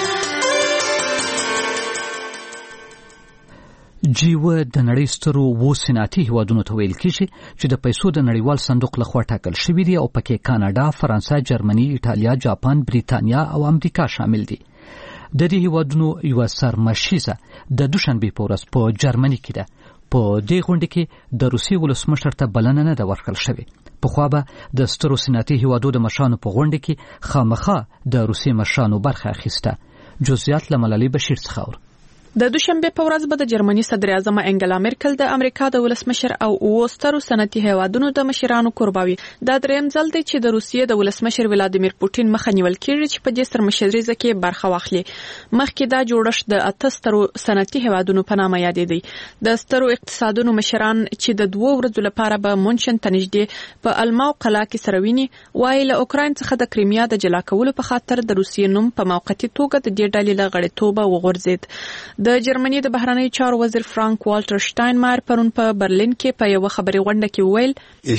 جیوه د نړۍ سترو 7 صنعتي هیوادونو ته ویل کېږي چې د پیسو د نړیوال صندوق لخوا ټاکل شوي دي او پکې کاناډا، فرانسه، جرمني، ایټالیا، جاپان، بریتانیا او امریکا شامل دي. د دې هیوادونو یو سرمشیزه د دوشنبه په ورځ په جرمني کې ده. په دې غونډه کې د روسي ولسمشر ته بلنه نه ده ورکړل شوې. پخوا به د سترو صنعتي هیوادو د مشرانو په غونډه کې خامخا د روسي مشرانو برخه اخیسته. جزئیات له ملالۍ بشیر څخه. د دوشنبه په ورځ به د جرمني صدر اعظم انګلا مرکل د امریکا د ولسمشر او اوسترو صنعتي هیوادونو د مشرانو قرباوي. دا دریم ځل دی چې د روسیې د ولسمشر ولادیمیر پوتین مخه نیول کېږي چې په دې سرمشریزه کې برخه واخلي. مخکې دا جوړښت د 8 سترو صنعتي هیوادونو په نامه یادېدی. د سترو اقتصادونو مشران چې د 2 ورځو لپاره به مونشن ته نږدې په الماو قلعه کې سره ویني وایي له اوکراین څخه د کریمیا د جلا کولو په خاطر د روسیې نوم په موقتی توګه د دې ډلې له غړیتوبه وغورځید. د جرمني د بهرنیو چارو وزیر فرانک والټر شټاینمایر پرون په برلین کې په یو خبري غونډه کې وویل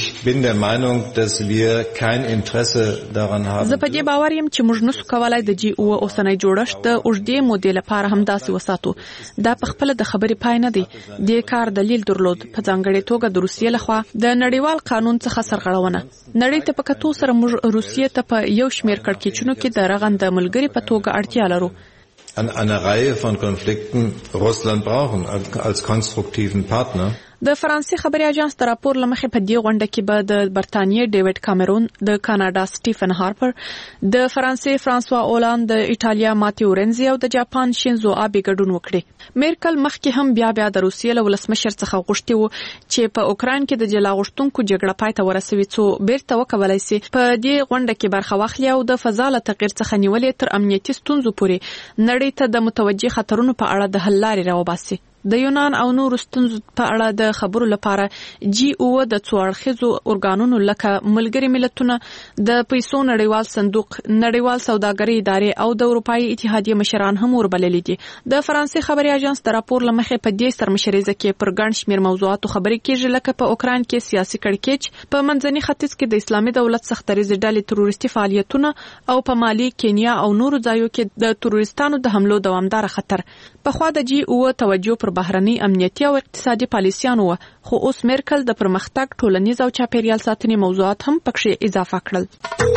زه په دې باور یم چې موږ نسو کولای د جی او اوسنۍ جوړښت د اوږدې مودې لپاره هم داسې وساتو. دا په خپل د خبري پای نه دی. د کار دلیل درلود، په ځانګړي توګه د روسیې لخوا د نړیوال قانون څخه سرغړونه. نړۍ ته په کتو سره موږ روسیې ته په یو شمېر کړکېچونو کې د رغند ملګری په توګه اړتیا لرو. an einer Reihe von Konflikten Russland brauchen als konstruktiven Partner. د فرانسې خبري اژانس د راپور لمخې په دې غونډه کې به د برتانیې ډیوډ کامرون، د کاناډا سټیفن هارپر، د فرانسې فرانسوا اولاند، د ایټالیا ماتیو رنزي او د جاپان شینزو آبي ګډون وکړي. میرکل مخکې هم بیا د روسیې له ولسمشر څخه غوښتي وو چې په اوکراین کې د جلا غوښتونکو جګړه پای ته ورسوي څو بیرته وکولای شي په دې غونډه کې برخه واخلي او د فضا له تغیر څخه نیولې تر امنیتي ستونزو پورې نړۍ ته د متوجه خطرونو په اړه د حل لارې راوباسي. د یونان او نورو ستونزو په اړه د خبرو لپاره جی او د څو اړخیزو ارګانونو لکه ملګري ملتونه، د پیسو نړیوال صندوق، نړیوال سوداګري ادارې او د اروپאי اتحادیه مشران هم وربللي دي. د فرانسې خبري اژانس د راپور لمخې په دې سرمشریزه کې پر ګڼ شمېر موضوعاتو خبرې کېږي، لکه په اوکراین کې سیاسي کړکېچ، په منځني ختیځ کې د اسلامي دولت سختریزې ډلې تروریستي فعالیتونه او په مالي، کینیا او نورو ځایو کې د تروریستانو د حملو دوامدار خطر. پخوا د جی او توجه پر بهرني امنیتي او اقتصادي پالیسیانو و، خو اوس میرکل د پرمختګ، ټولنیز او چاپیریال ساتنې موضوعات هم پکې اضافه کړل.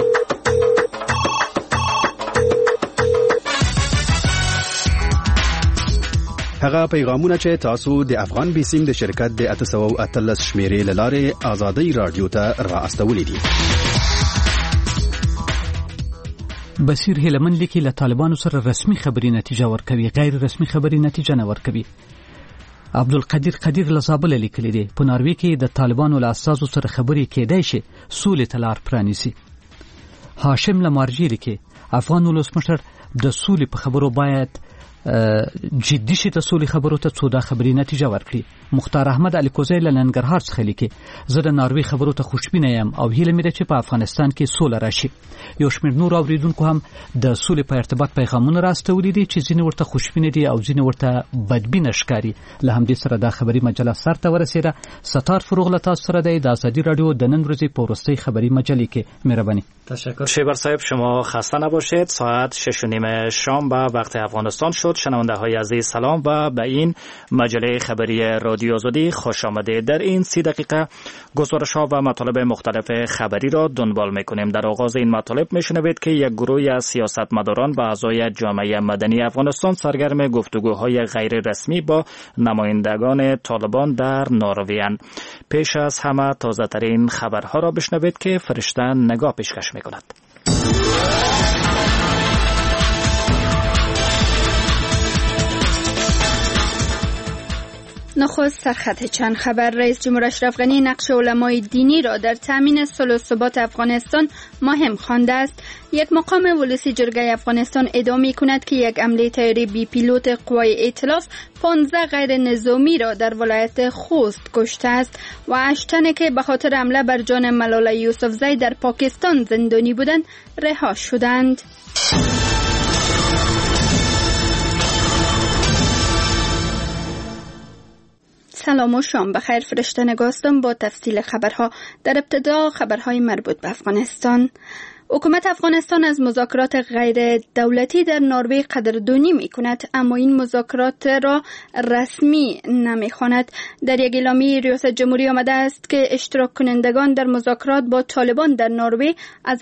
هغه پیغامونه چې تاسو د افغان بیسیم د شرکت د 813 شمیرې لاره آزادۍ رادیو ته را استولې دي. بصیر هیلمن لیکي له طالبانو سره رسمي خبري نتیجه ورکوي، غیر رسمي خبري نتیجه نه ورکوي. عبدالقدیر قدیر له زابل لیکلی دی په ناروې کې د طالبانو له اساسو سره خبري کېدای شي سولې ته لار پرانیسي. هاشم لمارجی لیکي افغان ولسمشر د سولې په خبرو باید جدي شي، د سولې خبرو ته څو دا خبري نتیجه ورکړي. مختار احمد علي کوزی له ننګرهار څخه لیکي زه د ناروې خبرو ته خوشبینه یم او هیله مې ده چې په افغانستان کې سوله راشي. یو شمېر نور اوریدونکو هم د سولې په ارتباط پیغامونه راستولي دي چې ځینې ورته خوشبینه دي او ځینې ورته بدبینه ښکاري. له همدې سره دا خبري مجله سرته ورسېده. ستار فروغ له تاسو سره دی د آزادی رادیو د نن ورځې په وروستۍ خبري مجلې کې. مهرباني. تشکر شیبر صاحب، شما خسته نباشید. ساعت 6:30 شام به وقت افغانستان شد. شنونده های عزیز سلام و به این مجله خبری رادیو آزادی خوش آمدید. در این 30 دقیقه گزارش ها و مطالب مختلف خبری را دنبال میکنیم. در آغاز این مطالب میشنوید که یک گروه از سیاستمداران و اعضای جامعه مدنی افغانستان سرگرم گفتگوهای غیر رسمی با نمایندگان طالبان در نروژ. پیش از همه تازه ترین خبرها را بشنوید که فرشته نگاه پیشکش میکند. نخست سرخط چند خبر. رئیس جمهور اشرف غنی نقش علمای دینی را در تامین صلح و ثبات افغانستان مهم خوانده است. یک مقام ولسی جرگه افغانستان ادعا می‌کند که یک حمله طیاره بی پیلوت قوای ائتلاف 15 غیر نظامی را در ولایت خوست کشته است و 8 تن که به خاطر حمله بر جان ملاله یوسفزی در پاکستان زندانی بودند رها شدند. سلام و شام بخیر. فرشته نگاستم با تفصیل خبرها. در ابتدا خبرهای مربوط به افغانستان. حکومت افغانستان از مذاکرات غیر دولتی در نروژ قدردانی می کند، اما این مذاکرات را رسمی نمی خواند. در یک اعلامیه ریاست جمهوری آمده است که اشتراک کنندگان در مذاکرات با طالبان در نروژ از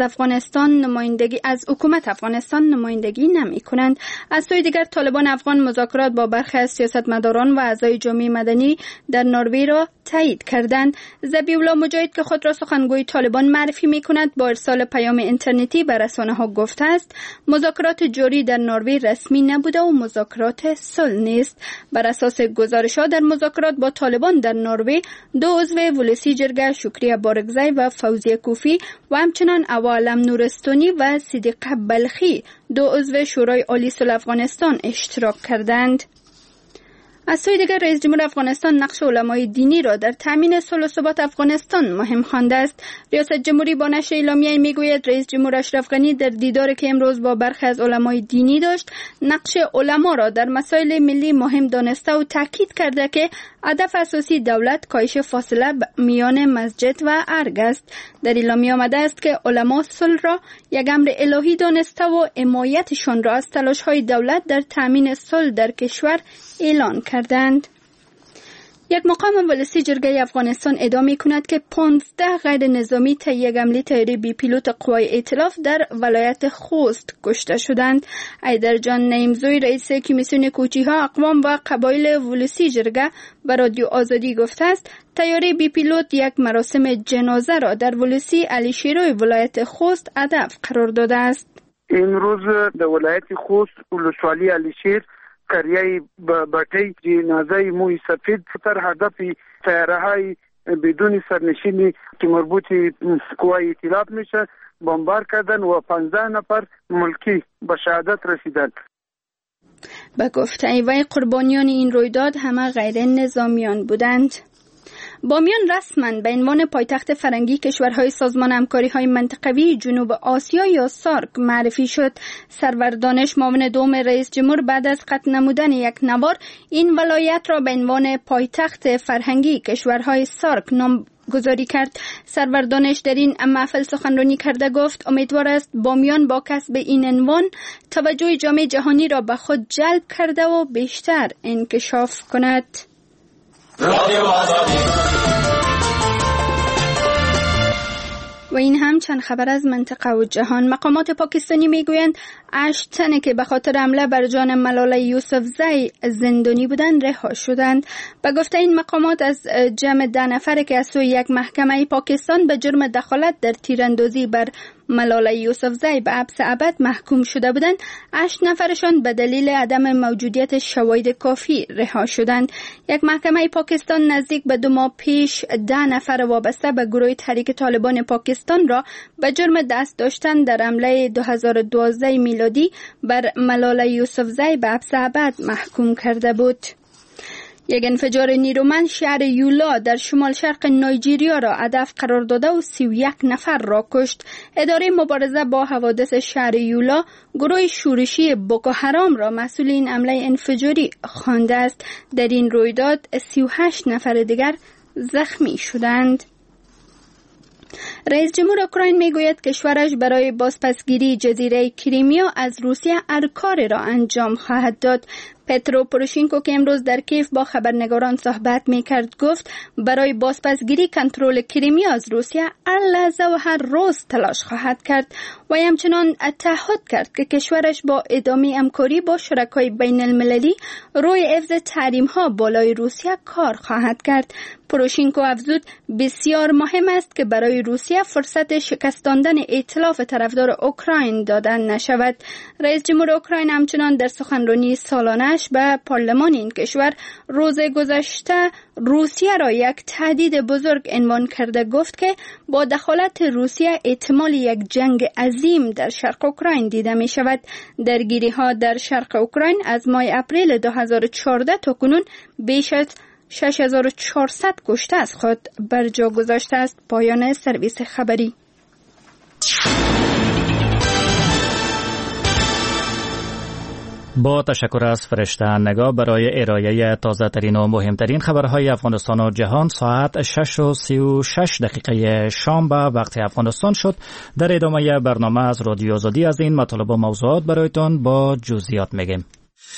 حکومت افغانستان نمایندگی نمی کنند. از سوی دیگر طالبان افغان مذاکرات با برخی از سیاستمداران و اعضای جامعه مدنی در نروژ را تایید کردند. ذبیح الله مجاهد که خود را سخنگوی طالبان معرفی می کند با ارسال پیام اینترنتی به رسانه‌ها گفته است مذاکرات جاری در نروژ رسمی نبوده و مذاکرات صلح نیست. بر اساس گزارش‌ها در مذاکرات با طالبان در نروژ 2 عضو ولسی جرگه شکریه بارگزی و فوزیه کوفی و همچنان اوا علم نورستانی و صدیقه بلخی 2 عضو شورای عالی صلح افغانستان اشتراک کردند. از سوی دیگر رئیس جمهور افغانستان نقش علمای دینی را در تامین صلح و ثبات افغانستان مهم خوانده است. ریاست جمهوری با نشر اعلامیه‌ای میگوید رئیس جمهور اشرف غنی در دیداری که امروز با برخی از علمای دینی داشت نقش علما را در مسائل ملی مهم دانسته و تاکید کرده که هدف اساسی دولت کاهش فاصله میان مسجد و ارگ است. در اعلامیه آمده است که علما صلح را یک امر الهی دانسته و حمایتشان را از تلاش‌های دولت در تامین صلح در کشور اعلان کردند. یک مقام ولسی جرگه افغانستان ادعا می‌کند که 15 غیر نظامی طی یک حمله طیاره بی پیلوت قوای ائتلاف در ولایت خوست کشته شدند. ایدرجان نعیمزوی رئیس کمیسیون کوچی‌ها اقوام و قبایل ولسی جرگه به رادیو آزادی گفته است طیاره بی پیلوت یک مراسم جنازه را در ولسی علی شیروی ولایت خوست هدف قرار داده است. امروز در ولایت خوست ولسوالی علی شیر قریه باتی جنازه موی سفید تر هدف طیاره‌های بدون سرنشینی که مربوط قوای ائتلاف میشه بمبار کردن و 15 نفر ملکی به شهادت رسیدند. به گفته وی قربانیان این رویداد همه غیر نظامیان بودند. بامیان رسما به عنوان پایتخت فرنگی کشورهای سازمان همکاری‌های منطقوی جنوب آسیا یا سارک معرفی شد. سرور دانش معاون دوم رئیس جمهور بعد از قطع نمودن یک نوار این ولایت را به عنوان پایتخت فرهنگی کشورهای سارک نامگذاری کرد. سرور دانش در این محفل سخنرانی کرده گفت امیدوار است بامیان با کسب این عنوان توجه جامعه جهانی را به خود جلب کرده و بیشتر انکشاف کند. و این هم چند خبر از منطقه و جهان. مقامات پاکستانی میگویند 8 تن که به خاطر حمله بر جان ملاله یوسفزی زندانی بودند رها شدند. به گفته این مقامات از جمع 10 نفر که از سوی یک محکمه پاکستان به جرم دخالت در تیراندازی بر ملاله یوسفزئی به حبس ابد محکوم شده بودند، 8 نفرشان به دلیل عدم موجودیت شواهد کافی رها شدند. یک محکمه پاکستان نزدیک به 2 ماه پیش 10 نفر وابسته به گروه تحریک طالبان پاکستان را به جرم دست داشتن در حمله 2012 میلادی بر ملاله یوسفزئی به حبس ابد محکوم کرده بود. یک انفجار نیرومند شهر یولا در شمال شرق نایجیریا را هدف قرار داده و 31 نفر را کشت. اداره مبارزه با حوادث شهر یولا گروه شورشی بوکو حرام را مسئول این حمله انفجاری خوانده است. در این رویداد 38 نفر دیگر زخمی شدند. رئیس جمهور اوکراین میگوید کشورش برای بازپسگیری جزیره کریمیا از روسیه هر کاری را انجام خواهد داد. پترو پوروشینکو که امروز در کیف با خبرنگاران صحبت میکرد گفت برای بازپسگیری کنترل کریمیا از روسیه هر لحظه و هر روز تلاش خواهد کرد و همچنان تعهد کرد که کشورش با ادامه همکاری با شرکای بین المللی روی حفظ تحریم ها بالای روسیه کار خواهد کرد. پوروشینکو افزود بسیار مهم است که برای روسیه فرصت شکستاندن ائتلاف طرفدار اوکراین دادن نشود. رئیس جمهور اوکراین همچنان در سخنرانی سالانه به پارلمان این کشور روز گذشته روسیه را یک تهدید بزرگ عنوان کرده گفت که با دخالت روسیه احتمال یک جنگ عظیم در شرق اوکراین دیده می شود. درگیری ها در شرق اوکراین از ماه اپریل 2014 تا کنون بیش از 6400 کشته از خود بر جا گذاشته است. پایان سرویس خبری. با تشکر از فرشته نگاه برای ارائه تازه ترین و مهمترین خبرهای افغانستان و جهان. ساعت 6:36 شام به وقت افغانستان شد. در ادامه برنامه از رادیو آزادی از این مطالب و موضوعات برایتان با جزئیات میگیم.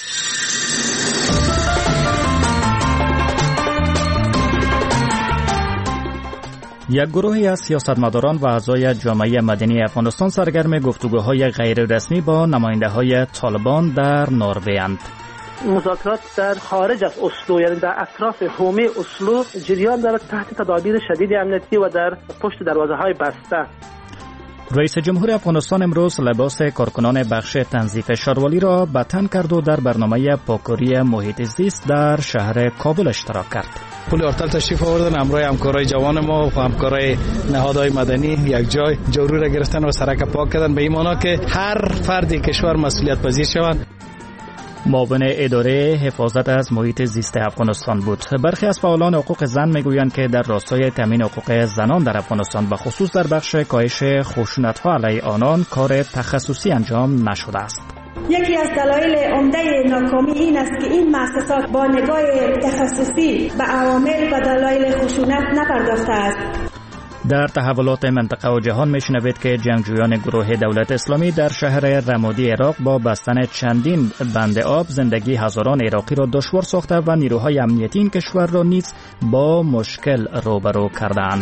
یک گروهی از سیاستمداران و اعضای جامعه مدنی افغانستان سرگرم گفتگوهای غیر رسمی با نماینده‌های طالبان در نروژ اند. مذاکرات در خارج از اسلو، یعنی در اطراف حومه اسلو جریان دارد تحت تدابیر شدید امنیتی و در پشت دروازه‌های بسته. رئیس جمهور افغانستان امروز لباس کارکنان بخش تنظیف شاروالی را به تن کرد و در برنامه پاککاری محیط زیست در شهر کابل اشتراک کرد. پل آرتل تشریف آوردن همراه همکارای جوان ما و همکارای نهادهای مدنی یک جای جارو را گرفتن و سرک پاک کردن، به این معنی که هر فردی کشور مسئولیت پذیر شوند. معاون اداره حفاظت از محیط زیست افغانستان بود. برخی از فعالان حقوق زن میگویند که در راستای تامین حقوق زنان در افغانستان به خصوص در بخش کاهش خشونت‌ها علیه آنان کار تخصصی انجام نشده است. یکی از دلایل عمده ناکامی این است که این مؤسسات با نگاه تخصصی به عوامل و دلایل خشونت نپرداخته است. در تحولات منطقه و جهان میشنوید که جنگجویان گروه دولت اسلامی در شهر رمادی عراق با بستن چندین بند آب زندگی هزاران عراقی را دشوار ساخته و نیروهای امنیتی این کشور را نیز با مشکل روبرو کردند.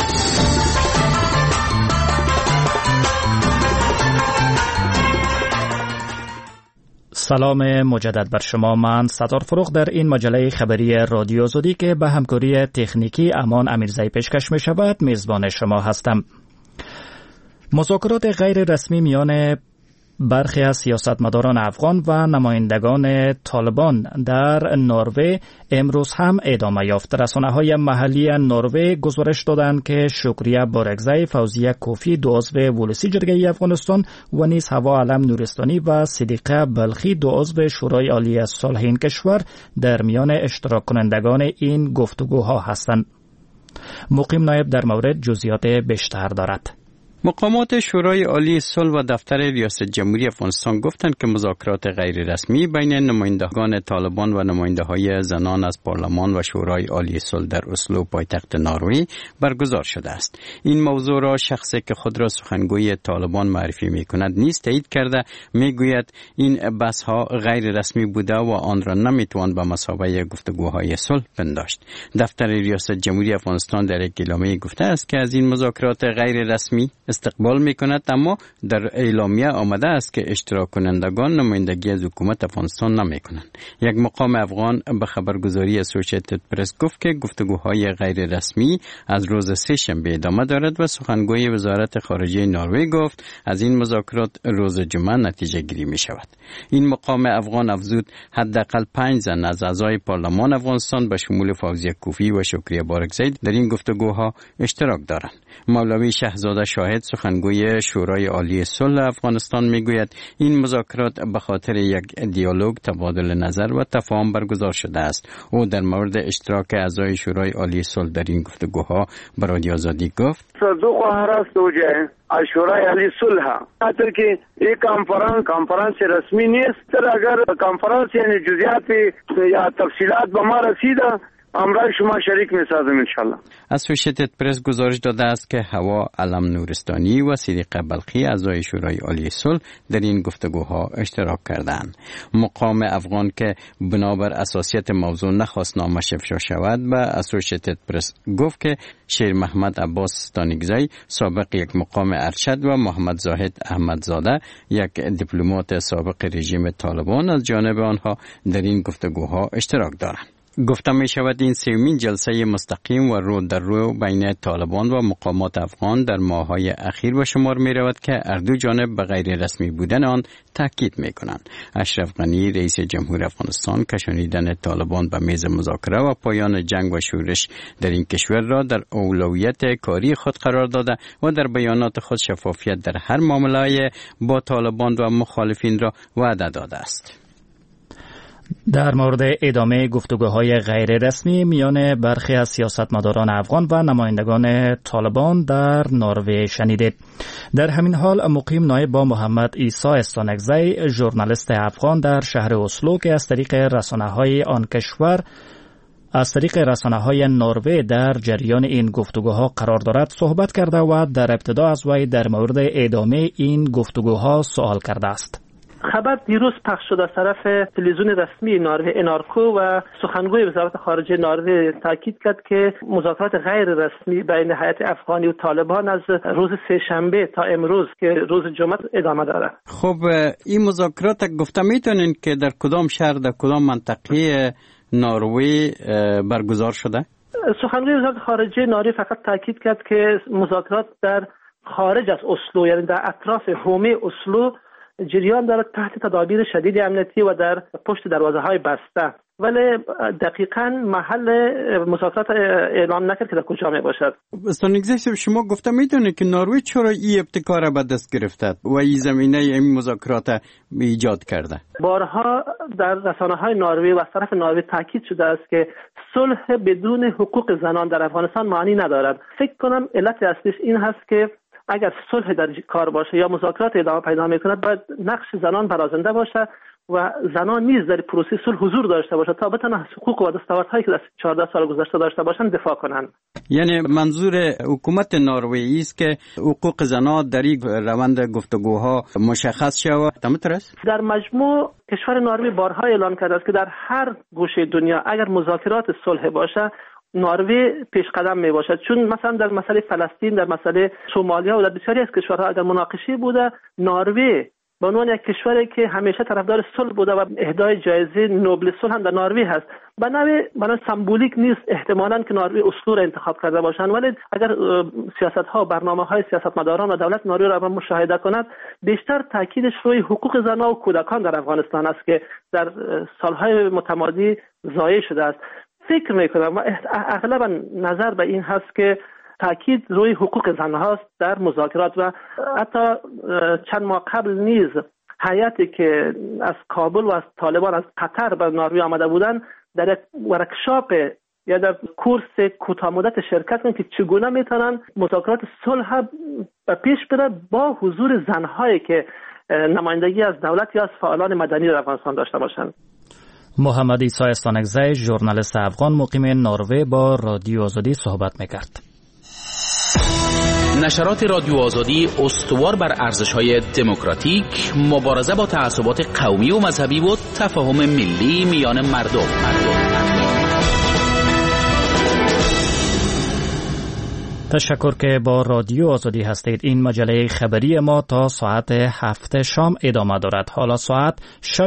سلام مجدد بر شما. من ستار فروغ در این مجله خبری رادیو آزادی که به همکاری تکنیکی امان امیرزایی پیشکش می شود میزبان شما هستم. مذاکرات غیر رسمی میان برخی از سیاستمداران افغان و نمایندگان طالبان در نروژ امروز هم ادامه یافت. رسانه‌های محلی نروژ گزارش دادند که شکریه بارگزی، فوزیه کوفی دو عضو ولسی جرگه افغانستان و نیز هوا علم نورستانی و صدیقه بلخی دو عضو شورای عالی صلح این کشور در میان اشتراک کنندگان این گفتگوها هستند. مقیم نایب در مورد جزئیات بیشتر دارد. مقامات شورای عالی صلح و دفتر ریاست جمهوری افغانستان گفتند که مذاکرات غیر رسمی بین نمایندگان طالبان و نماینده‌های زنان از پارلمان و شورای عالی صلح در اسلو پایتخت نروژ برگزار شده است. این موضوع را شخصی که خود را سخنگوی طالبان معرفی می‌کند نیز تایید کرده، میگوید این بحث‌ها غیر رسمی بوده و آن را نمی‌توان به مثابه گفتگوهای صلح پنداشت. دفتر ریاست جمهوری افغانستان در یک اعلامیه گفته است که از این مذاکرات غیر رسمی استقبال میکند، اما در اعلامیه آمده است که اشتراک کنندگان نمایندگی از حکومت افغانستان نمیکنند. یک مقام افغان به خبرگزاری اسوسییتد پرس گفت که گفتگوهای غیر رسمی از روز سه شنبه ادامه دارد و سخنگوی وزارت خارجه نروژ گفت از این مذاکرات روز جمعه نتیجه گیری می شود. این مقام افغان افزود حداقل 5 زن از اعضای پارلمان افغانستان به شمول فوزیه کوفی و شکریه بارکزی در این گفتگوها اشتراک دارند. مولوی شهزاده شاهد سخنگوی شورای عالی صلح افغانستان میگوید این مذاکرات به خاطر یک دیالوگ، تبادل نظر و تفاهم برگزار شده است. او در مورد اشتراک اعضای شورای عالی صلح در این گفتگوها به رادیو آزادی گفت: از شورای عالی صلح خاطر که این کنفرانس رسمی نیست، اگر کنفرانس یعنی جزئیات یا تفصیلات به ما رسیده امرای شما شریک می‌سازم انشالله. اسوسییتد پرس گزارش داده است که هوا علم نورستانی و صدیق بلخی اعضای شورای عالی صلح در این گفتگوها اشتراک کردند. مقام افغان که بنابر اساسیت موضوع نخواست نامش افشا شود به اسوسییتد پرس گفت که شیر محمد عباس ستانگزی سابق یک مقام ارشد و محمد زاهد احمدزاده یک دیپلمات سابق رژیم طالبان از جانب آنها در این گفتگوها اشتراک دارند. گفته می شود این سومین جلسه مستقیم و رو در رو بین طالبان و مقامات افغان در ماه‌های اخیر به شمار می رود که هر دو جانب به غیر رسمی بودن آن تاکید می کنند. اشرف غنی رئیس جمهور افغانستان کشانیدن طالبان به میز مذاکره و پایان جنگ و شورش در این کشور را در اولویت کاری خود قرار داده و در بیانات خود شفافیت در هر معامله با طالبان و مخالفین را وعده داده است. در مورد ادامه گفتگوهای غیر رسمی میان برخی از سیاستمداران افغان و نمایندگان طالبان در نروژ شنیدید. در همین حال مقیم نایب با محمد عیسی استانگزی ژورنالیست افغان در شهر اسلو که از طریق رسانه‌های آن کشور نروژ در جریان این گفتگوها قرار دارد صحبت کرده و در ابتدا از وی در مورد ادامه این گفتگوها سوال کرده است. خبر دیروز پخش شد از طرف تلویزیون رسمی نروژ انارکو و سخنگوی وزارت خارجه نروژ تاکید کرد که مذاکرات غیر رسمی بین هیئت افغانی و طالبان از روز سه شنبه تا امروز که روز جمعه ادامه دارد. خب این مذاکرات گفته میتونین که در کدام شهر در کدام منطقه نروژ برگزار شده؟ سخنگوی وزارت خارجه نروژ فقط تاکید کرد که مذاکرات در خارج از اسلو یعنی در اطراف حومه اسلو جریان دارد تحت تدابیر شدید امنیتی و در پشت دروازه‌های بسته، ولی دقیقاً محل مذاکرات اعلام نکرد که در کجا می باشد. استانگزی شما گفته میدونید که نروژ چرا این ابتکار را به دست گرفته و این زمینه این مذاکرات ایجاد کرده؟ بارها در رسانه‌های نروژ و از طرف نروژ تاکید شده است که صلح بدون حقوق زنان در افغانستان معنی ندارد. فکر کنم علت اصلیش این هست که اگر صلح در کار باشه یا مذاکرات ادامه پیدا میکند باید نقش زنان برازنده باشه و زنان نیز در پروسه صلح حضور داشته باشه تا بتونن حقوق و دستاوردهایی که در 14 سال گذشته داشته باشن دفاع کنند. یعنی منظور حکومت نروژ است که حقوق زنان در این روند گفتگوها مشخص شود. در مجموع کشور نروژ بارها اعلام کرده است که در هر گوشه دنیا اگر مذاکرات صلح باشه نروژ پیش قدم می باشد، چون مثلا در مسئله فلسطین، در مسئله سومالیا و در بسیاری از کشورها اگر مناقشه بوده، نروژ به عنوان یک کشوری که همیشه طرفدار صلح بوده و اهدای جایزه نوبل صلح هم در نروژ هست، به نوع سمبولیک نیست احتمالاً که نروژ اسلو را انتخاب کرده باشند، ولی اگر سیاست‌ها و برنامه‌های سیاستمداران و دولت نروژ را مشاهده کند، بیشتر تاکیدش روی حقوق زنان و کودکان در افغانستان است که در سالهای متمادی ضایع شده است. فکر میکنم و اغلبا نظر به این هست که تاکید روی حقوق زنهاست در مذاکرات و حتی چند ماه قبل نیز هیئتی که از کابل و از طالبان از قطر به نروژ آمده بودند در یک ورکشاپ یا در کورس کوتاه مدت شرکت کردند که چگونه میتونن مذاکرات صلح به پیش بره با حضور زنهایی که نمایندگی از دولت یا از فعالان مدنی در افغانستان داشته باشند. محمد عیسی استانگزی ژورنالیست افغان مقیم نروژ با رادیو آزادی صحبت میکرد. نشرات رادیو آزادی استوار بر ارزش‌های دموکراتیک، مبارزه با تعصبات قومی و مذهبی و تفاهم ملی میان مردم. تشکر که با رادیو آزادی هستید. این مجله خبری ما تا ساعت 7 شام ادامه دارد. حالا ساعت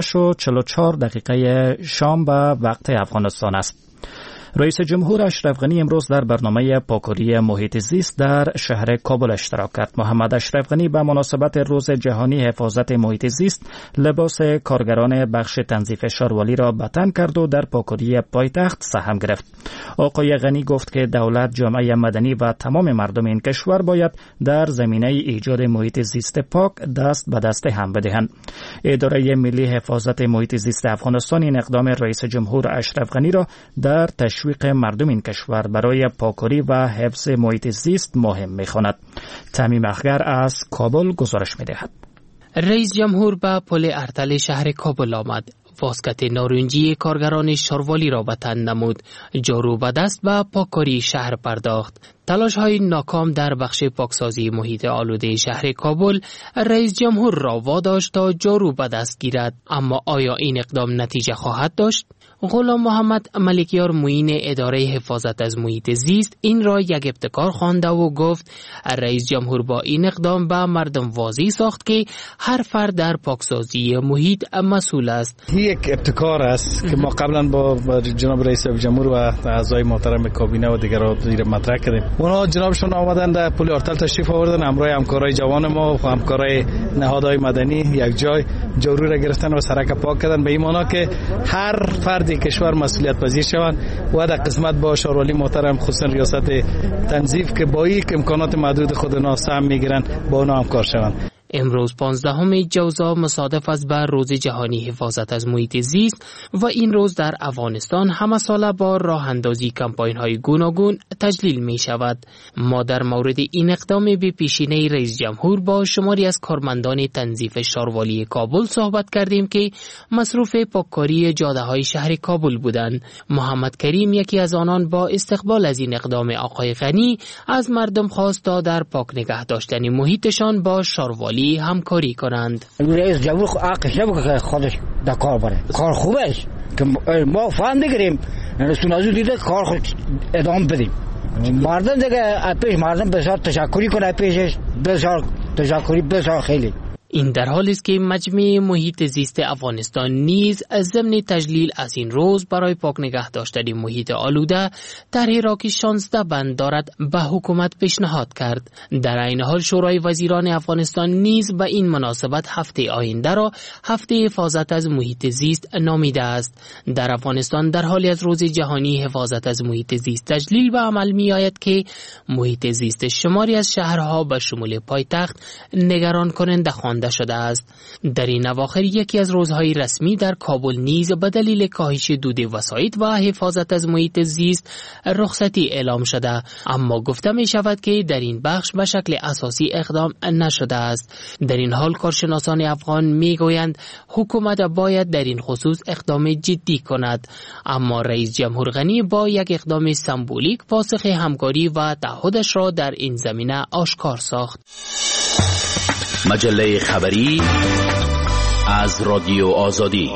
6:44 شام به وقت افغانستان است. رئیس جمهور اشرف غنی امروز در برنامه پاکاری محیط زیست در شهر کابل اشتراک کرد. محمد اشرف غنی به مناسبت روز جهانی حفاظت محیط زیست لباس کارگران بخش تنظیف شاروالی را به تن کرد و در پاکاری پایتخت سهم گرفت. آقای غنی گفت که دولت، جامعه مدنی و تمام مردم این کشور باید در زمینه ایجاد محیط زیست پاک دست به دست هم بدهند. اداره ملی حفاظت محیط زیست افغانستان این اقدام رئیس جمهور اشرف غنی را در تشویق مردم این کشور برای پاکاری و حفظ محیط زیست مهم می‌خواند. تمیم اخگر از کابل گزارش می‌دهد. رئیس جمهور به پل ارتل شهر کابل آمد. واسکت نارنجی کارگران شاروالی را به تن نمود. جارو به دست به پاککاری شهر پرداخت. تلاش‌های ناکام در بخش پاکسازی محیط آلوده شهر کابل رئیس جمهور را واداشت تا جارو به دست گیرد. اما آیا این اقدام نتیجه خواهد داشت؟ غلام محمد ملکیار معین اداره حفاظت از محیط زیست این را یک ابتکار خوانده و گفت رئیس جمهور با این اقدام به مردم واضح ساخت که هر فرد در پاکسازی محیط مسئول است. این یک ابتکار است که ما قبلا با جناب رئیس جمهور و اعضای محترم کابینه و دیگر وزیر مطرح کردیم. اونا جنابشون آمدن در پل ارتل تشریف آوردن، همراه همکارای جوان ما و همکارای نهادهای مدنی یک جای جارو را گرفتن و سرک پاک کردن، به این معنی که هر فرد کشور مسئولیت پذیر شوند و در قسمت با شاروالی محترم خصوصا ریاست تنظیف که با یک امکانات محدود خود اونا سهم میگیرن با اونا همکار شوند. امروز 15 جوزا مصادف است با روز جهانی حفاظت از محیط زیست و این روز در افغانستان همه ساله با راه اندازی کمپاین های گوناگون تجلیل می شود. ما در مورد این اقدام به پیشینه رئیس جمهور با شماری از کارمندان تنظیف شاروالی کابل صحبت کردیم که مصروف پاککاری جاده های شهر کابل بودند. محمد کریم یکی از آنان با استقبال از این اقدام آقای غنی از مردم خواست تا در پاک نگه داشتن محیطشان با شاروالی همکاری کنند. رئیس جمهور حقش نبود که خودش در کار بره. کار خوبه که ما فهم بگیریم، رسونازو دیده کار خود ادامه بدیم. مردم دیگه پیش مردم بسیار تشکری کنه، پیشش بسیار تشکری بسیار خیلی. این در حالی است که مجمع محیط زیست افغانستان نیز از ضمن تجلیل از این روز برای پاک نگه داشتن محیط آلوده طرحی را که 16 بند دارد به حکومت پیشنهاد کرد. در عین حال شورای وزیران افغانستان نیز به این مناسبت هفته آینده را هفته حفاظت از محیط زیست نامیده است. در افغانستان در حالی از روز جهانی حفاظت از محیط زیست تجلیل به عمل می آید که محیط زیست شماری از شهرها به شمول پایتخت نگران کننده خوانده شده است. در این اواخر یکی از روزهای رسمی در کابل نیز به دلیل کاهش دود وسایط و حفاظت از محیط زیست رخصتی اعلام شده، اما گفته می شود که در این بخش به شکل اساسی اقدام نشده است. در این حال کارشناسان افغان می گویند حکومت باید در این خصوص اقدام جدی کند، اما رئیس جمهور غنی با یک اقدام سمبولیک پاسخ همکاری و تعهدش را در این زمینه آشکار ساخت. مجله خبری از رادیو آزادی.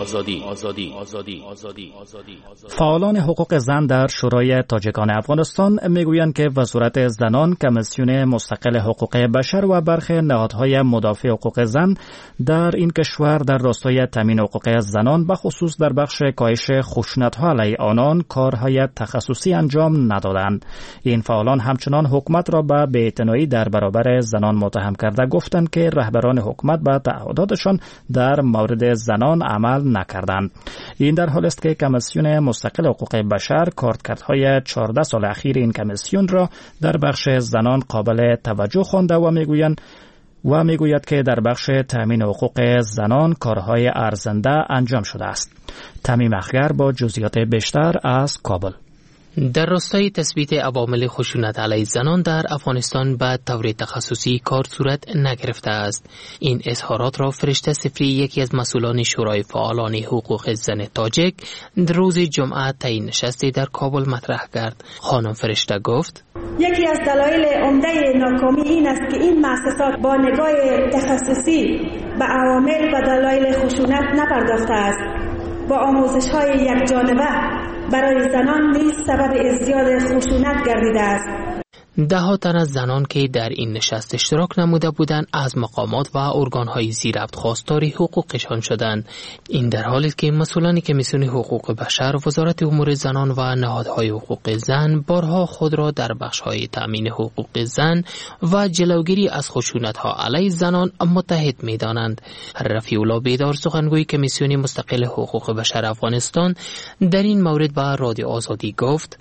فعالان حقوق زن در شورای تاجکان افغانستان میگویند که وزارت زنان، کمیسیون مستقل حقوق بشر و برخی نهادهای مدافع حقوق زن در این کشور در راستای تامین حقوق زنان به خصوص در بخش کاهش خشونت‌ها علیه آنان کارهای تخصصی انجام ندادند. این فعالان همچنان حکومت را به بی‌اعتنایی در برابر زنان متهم کرده گفتند که رهبران حکومت به تعهداتشان در مورد زنان عمل نکردند. این در حالی است که کمیسیون مستقل حقوق بشر کارکردهای 14 سال اخیر این کمیسیون را در بخش زنان قابل توجه خوانده و میگوید که در بخش تامین حقوق زنان کارهای ارزنده انجام شده است. تمیم اخگر با جزئیات بیشتر از کابل. در راستای تثبیت عوامل خشونت علیه زنان در افغانستان به طور تخصصی کار صورت نگرفته است. این اظهارات را فرشته صفری، یکی از مسئولان شورای فعالان حقوق زن تاجک، روز جمعه تعیین نشستی در کابل مطرح کرد. خانم فرشته گفت: یکی از دلایل عمده ناکامی این است که این مؤسسات با نگاه تخصصی به عوامل و دلایل خشونت نپرداخته است. با آموزش‌های یک جانبه برای زنان نیز سبب ازدیاد خشونت گردیده است. 10 تن از زنان که در این نشست اشتراک نموده بودند از مقامات و ارگان‌های زیربط خواستار حقوقشان شدند. این در حالی که مسئولان کمیسیون حقوق بشر، وزارت امور زنان و نهادهای حقوق زن بارها خود را در بخش‌های تأمین حقوق زن و جلوگیری از خشونت‌ها علیه زنان متحد می‌دانند. رفیع الله بیدار، سخنگوی کمیسیون مستقل حقوق بشر افغانستان، در این مورد با رادیو آزادی گفت: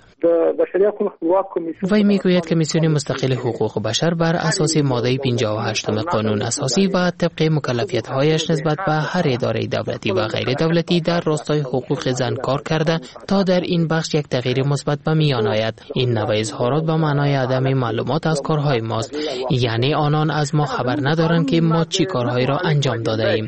وی میگوید کمیسیون مستقل حقوق بشر بر اساس ماده 58 قانون اساسی و طبق مکلفیت‌هایش نسبت به هر اداره دولتی و غیر دولتی در راستای حقوق زن کار کرده تا در این بخش یک تغییر مثبت به میان آید. این نوع اظهارات به معنای عدم معلومات از کارهای ماست، یعنی آنان از ما خبر ندارند که ما چی کارهایی را انجام داده ایم.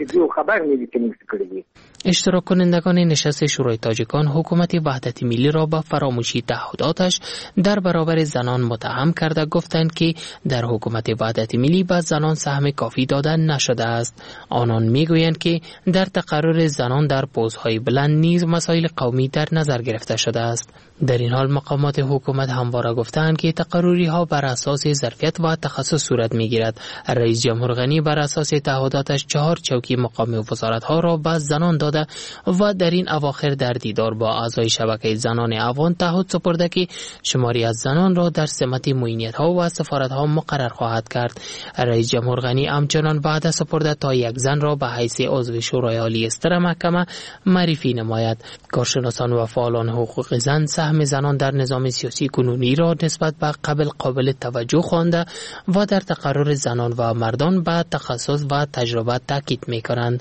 اشتراک کنندگان نشست شورای تاجیکان حکومت وحدت ملی را به فراموشی تعهداتش در برابر زنان متهم کرده گفتند که در حکومت وحدت ملی به زنان سهم کافی داده نشده است. آنان میگویند که در تقرر زنان در پست‌های بلند نیز مسائل قومی در نظر گرفته شده است. در این حال مقامات حکومت همواره گفتند که تقرری ها بر اساس ظرفیت و تخصص صورت میگیرد. رئیس جمهور غنی بر اساس تعهداتش 4 چوکی مقام وزارت ها را به زنان داده و در این اواخر در دیدار با اعضای شبکه زنان افغان تعهد سپرده که شماری از زنان را در سمت معینیت ها و سفارت ها مقرر خواهد کرد. رئیس جمهور غنی همچنان وعده سپرده تا یک زن را به حیث عضو شورای عالی استر محکمه معرفی نماید. کارشناسان و فعالان حقوق زن سهم زنان در نظام سیاسی کنونی را نسبت به قبل قابل توجه خوانده و در تقرر زنان و مردان به تخصص و تجربه تاکید می‌کنند.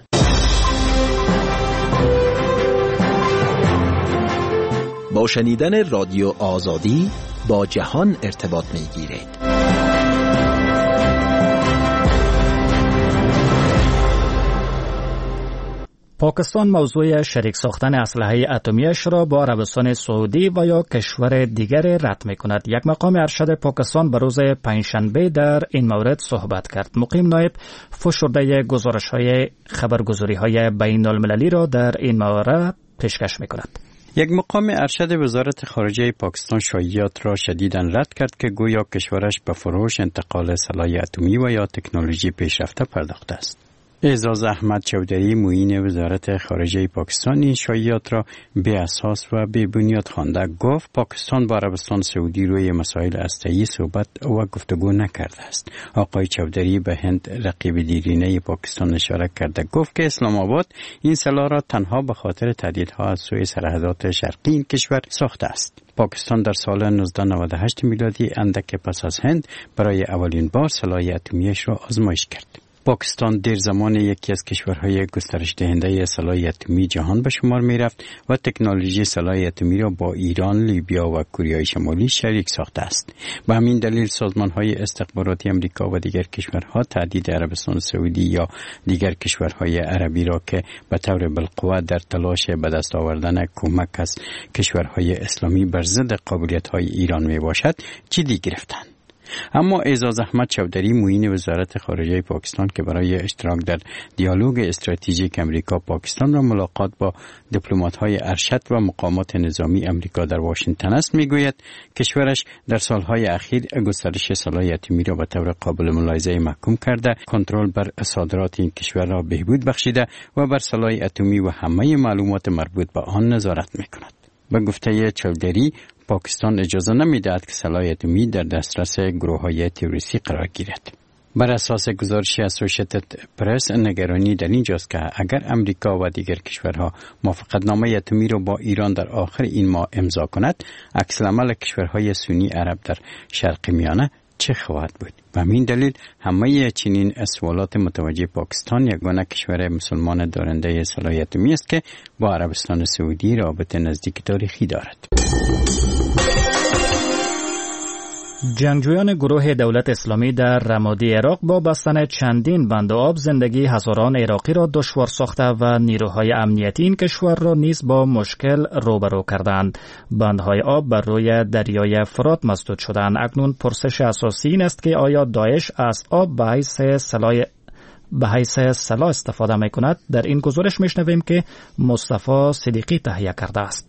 با شنیدن رادیو آزادی با جهان ارتباط می‌گیرید. پاکستان موضوع شریک ساختن اسلحه اتمی‌اش را با عربستان سعودی و یا کشور دیگر رد می‌کند. یک مقام ارشد پاکستان به روز پنجشنبه در این مورد صحبت کرد. مقیم نایب فشرده گزارش‌های خبرگزاری‌های بین‌المللی را در این مورد پیشکش می‌کند. یک مقام ارشد وزارت خارجه پاکستان شایعات را شدیداً رد کرد که گویا کشورش به فروش، انتقال سلاح اتمی و یا تکنولوژی پیشرفته پرداخته است. اعزاز احمد چودری معین وزارت خارجه پاکستان این شایعات را بی اساس و بی بنیاد خوانده. گفت پاکستان با عربستان سعودی روی مسائل هسته‌ای صحبت و گفتگو نکرده است. آقای چودری به هند رقیب دیرینه پاکستان اشاره کرده. گفت که اسلام آباد این سلاح را تنها به خاطر تهدیدها از سوی سرحدات شرقی این کشور ساخته است. پاکستان در سال 1998 میلادی اندک پس از هند برای اولین بار سلاح اتمی‌اش را آزمایش کرد. پاکستان دیر زمان یکی از کشورهای گسترش دهنده سلاح اتمی جهان به شمار می رفت و تکنولوژی سلاح اتمی را با ایران، لیبیا و کره شمالی شریک ساخته است. به همین دلیل سازمان‌های استخباراتی امریکا و دیگر کشورها تهدید عربستان سعودی یا دیگر کشورهای عربی را که به طور بالقوه در تلاش به دست آوردن کمک از کشورهای اسلامی بر ضد قابلیت‌های ایران می باشد جدی گرفتند. اما اعزاز احمد چودری معین وزارت خارجه پاکستان که برای اشتراک در دیالوگ استراتژیک امریکا پاکستان را ملاقات با دیپلمات‌های ارشد و مقامات نظامی امریکا در واشنگتن است میگوید کشورش در سالهای اخیر گسترش سلاح اتمی را به طور قابل ملاحظه محکوم کرده، کنترل بر صادرات این کشور را بهبود بخشیده و بر سلاح اتمی و همه معلومات مربوط به آن نظارت میکند. به گفته چودری پاکستان اجازه نمی‌دهد که سلاح اتمی در دسترس گروه‌های تروریستی قرار گیرد. بر اساس گزارش اسوسییتد پرس نگرانی در اینجاست که اگر امریکا و دیگر کشورها موافقتنامه اتمی را با ایران در آخر این ماه امضا کند، عکس‌العمل کشورهای سنی عرب در شرق میانه چه خواهد بود؟ به همین دلیل همه چنین سوالات متوجه پاکستان یگانه کشور مسلمان دارنده سلاح اتمی است که با عربستان سعودی رابطه نزدیک تاریخی دارد. جنگجویان گروه دولت اسلامی در رمادی عراق با بستن چندین بند آب زندگی هزاران عراقی را دشوار ساخته و نیروهای امنیتی این کشور را نیز با مشکل روبرو کردند. بندهای آب بر روی دریای فرات مسدود شدند. اکنون پرسش اساسی این است که آیا داعش از آب به حیث سلاح استفاده می کند؟ در این گزارش میشنویم که مصطفی صدیقی تهیه کرده است.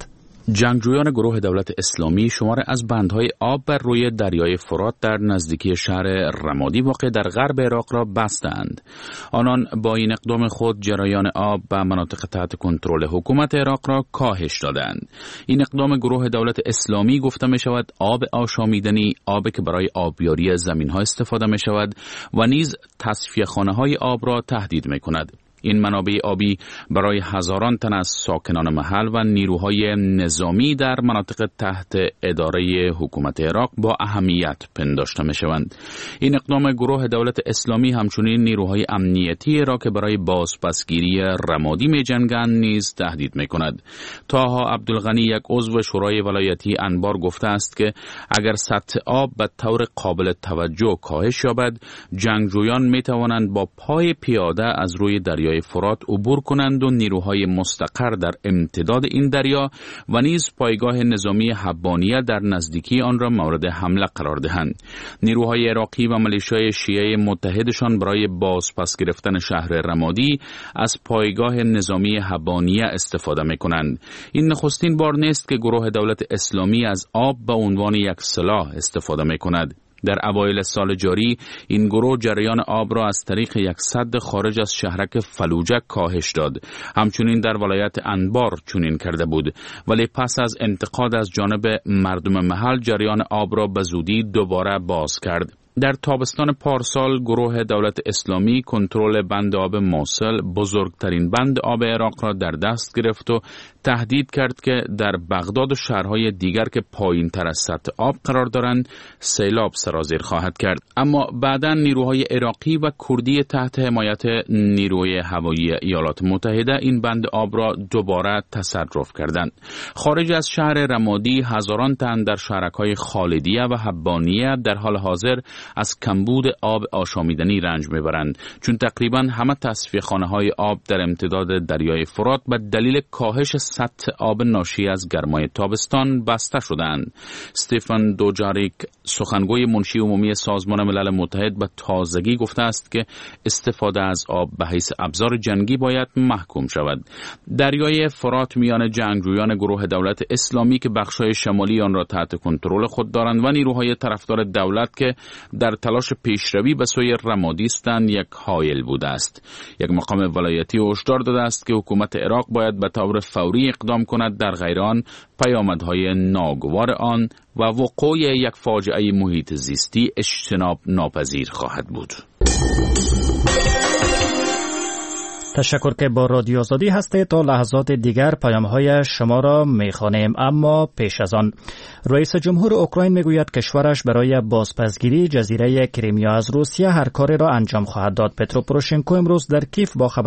جنگجویان گروه دولت اسلامی شمار از بندهای آب بر روی دریای فرات در نزدیکی شهر رمادی واقع در غرب عراق را بستند. آنان با این اقدام خود جریان آب به مناطق تحت کنترل حکومت عراق را کاهش دادند. این اقدام گروه دولت اسلامی گفته می شود آب آشامیدنی، آبی که برای آبیاری زمین‌ها استفاده می شود و نیز تصفیه خانه‌های آب را تهدید می کند. این منابع آبی برای هزاران تن از ساکنان محل و نیروهای نظامی در مناطق تحت اداره حکومت عراق با اهمیت پنداشته می شوند. این اقدام گروه دولت اسلامی همچنین نیروهای امنیتی را که برای بازپسگیری رمادی می جنگند نیز تهدید می کند. طاها عبدالغنی، یک عضو شورای ولایتی انبار، گفته است که اگر سطح آب به طور قابل توجه کاهش یابد، جنگجویان می توانند با پای پیاده از روی دریای فرات عبور کنند و نیروهای مستقر در امتداد این دریا و نیز پایگاه نظامی حبانیه در نزدیکی آن را مورد حمله قرار دهند. نیروهای عراقی و ملیشیای شیعه متحدشان برای بازپس گرفتن شهر رمادی از پایگاه نظامی حبانیه استفاده می کنند. این نخستین بار نیست که گروه دولت اسلامی از آب به عنوان یک سلاح استفاده می کند. در اوایل سال جاری این گروه جریان آب را از طریق یک سد خارج از شهرک فلوجه کاهش داد. همچنین در ولایت انبار چنین کرده بود، ولی پس از انتقاد از جانب مردم محل جریان آب را به زودی دوباره باز کرد. در تابستان پارسال گروه دولت اسلامی کنترل بند آب موصل، بزرگترین بند آب عراق را در دست گرفت و تهدید کرد که در بغداد و شهرهای دیگر که پایین تر از سطح آب قرار دارند سیلاب سرازیر خواهد کرد. اما بعداً نیروهای عراقی و کردی تحت حمایت نیروی هوایی ایالات متحده این بند آب را دوباره تصرف کردند. خارج از شهر رمادی هزاران تن در شهرک‌های خالدیه و حبانیه در حال حاضر از کمبود آب آشامیدنی رنج میبرند، چون تقریبا همه تصفیه خانه‌های آب در امتداد دریای فرات به دلیل کاهش سطح آب ناشی از گرمای تابستان بسته شدند. استفان دوجاریک، سخنگوی منشی عمومی سازمان ملل متحد، به تازگی گفته است که استفاده از آب به حیث ابزار جنگی باید محکوم شود. دریای فرات میان جنگجویان گروه دولت اسلامی که بخش‌های شمالی آن را تحت کنترل خود دارند و نیروهای طرفدار دولت که در تلاش پیشروی به سوی رمادی هستند یک حائل بوده است. یک مقام ولایتی هشدار داده است که حکومت عراق باید به طور فوری اقدام کند، در غیر آن پیامدهای ناگوار آن و وقوع یک فاجعه محیط زیستی اجتناب ناپذیر خواهد بود. تشکر که با رادیو آزادی هستید. تا لحظات دیگر پیام‌های شما را می‌خوانیم، اما پیش از آن رئیس جمهور اوکراین میگوید کشورش برای بازپسگیری جزیره کریمیا از روسیه هر کاری را انجام خواهد داد. پترو پوروشنکو امروز در کیف با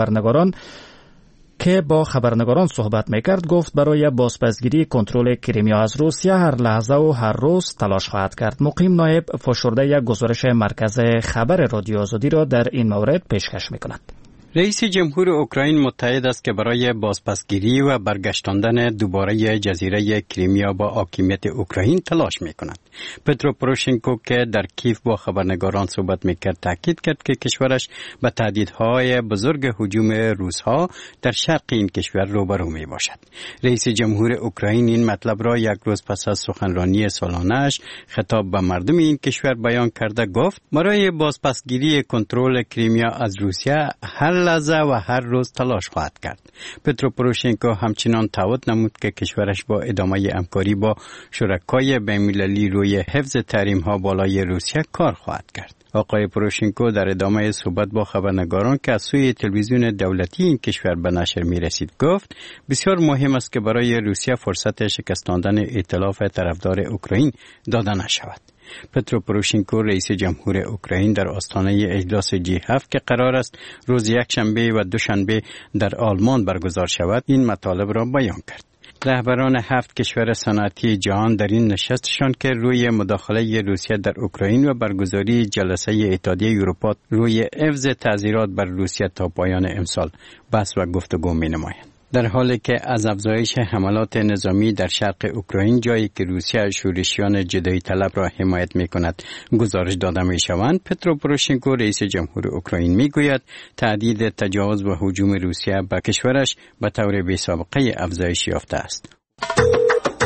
خبرنگاران صحبت میکرد گفت برای بازپسگیری کنترل کریمیا از روسیه هر لحظه و هر روز تلاش خواهد کرد. مقیم نایب فشرده یک گزارش مرکز خبر رادیو آزادی را در این مورد پیشکش میکند. رئیس جمهور اوکراین متحد است که برای بازپسگیری و برگشتاندن دوباره جزیره کریمیا با حاکمیت اوکراین تلاش می‌کند. پترو پوروشنکو که در کیف با خبرنگاران صحبت می‌کرد تاکید کرد که کشورش با تهدیدهای بزرگ هجوم روس‌ها در شرق این کشور روبرو میباشد. رئیس جمهور اوکراین این مطلب را یک روز پس از سخنرانی سالانه‌اش خطاب به مردم این کشور بیان کرده گفت برای بازپسگیری کنترل کریمیا از روسیه هر لحظه و هر روز تلاش خواهد کرد. پترو پوروشنکو همچنان تعهد نمود که کشورش با ادامه همکاری با شرکای بین‌المللی روی حفظ تحریم‌ها بالای روسیه کار خواهد کرد. آقای پوروشنکو در ادامه صحبت با خبرنگاران که از سوی تلویزیون دولتی این کشور به نشر می رسید گفت بسیار مهم است که برای روسیه فرصت شکستاندن ائتلاف طرفدار اوکراین داده نشود. پترو پوروشنکو رئیس جمهور اوکراین در آستانه اجلاس G7 که قرار است روز یکشنبه و دوشنبه در آلمان برگزار شود این مطالب را بیان کرد. رهبران 7 کشور صنعتی جهان در این نشستشان که روی مداخله روسیه در اوکراین و برگزاری جلسه اتحادیه اروپا روی حفظ تعزیرات بر روسیه تا پایان امسال بحث و گفتگو می‌نمایند. در حالی که از افزایش حملات نظامی در شرق اوکراین جایی که روسیه شورشیان جدایی طلب را حمایت می‌کند گزارش داده می‌شوند، پترو پوروشنکو رئیس جمهور اوکراین می‌گوید تهدید تجاوز و هجوم روسیه به کشورش به طور بی‌سابقه افزایش یافته است.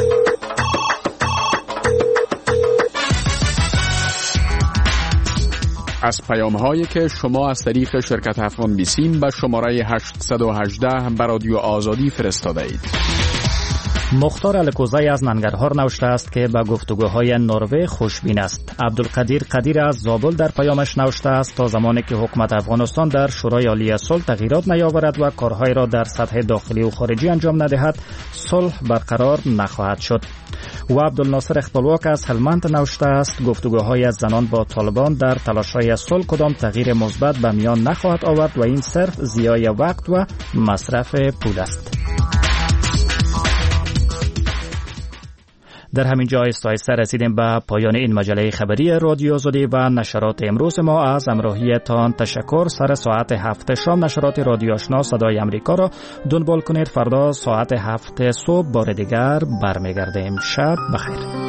از پیام‌هایی که شما از طریق شرکت افغان بیسیم به شماره 818 به رادیو آزادی فرستاده اید. مختار الکوزی از ننگرهار نوشته است که به گفتگوهای نروژ خوشبین است. عبدالقدیر قدیر از زابل در پیامش نوشته است تا زمانی که حکومت افغانستان در شورای عالی صلح تغییرات نیاورد و کارهای را در سطح داخلی و خارجی انجام ندهد، صلح برقرار نخواهد شد. و عبدالناصر اخبالواک از هلمند نوشته است گفتگوهای از زنان با طالبان در تلاش‌های صلح کدام تغییر مثبت به میان نخواهد آورد و این صرف ضیاع وقت و مصرف پول است. در همین جا آهسته رسیدیم به پایان این مجله خبری رادیو آزادی و نشرات امروز ما. از همراهیتان تشکر. سر ساعت 7 شام نشرات رادیو آشنا صدای امریکا را دنبال کنید. فردا ساعت 7 صبح بار دیگر برمیگردیم. شب بخیر.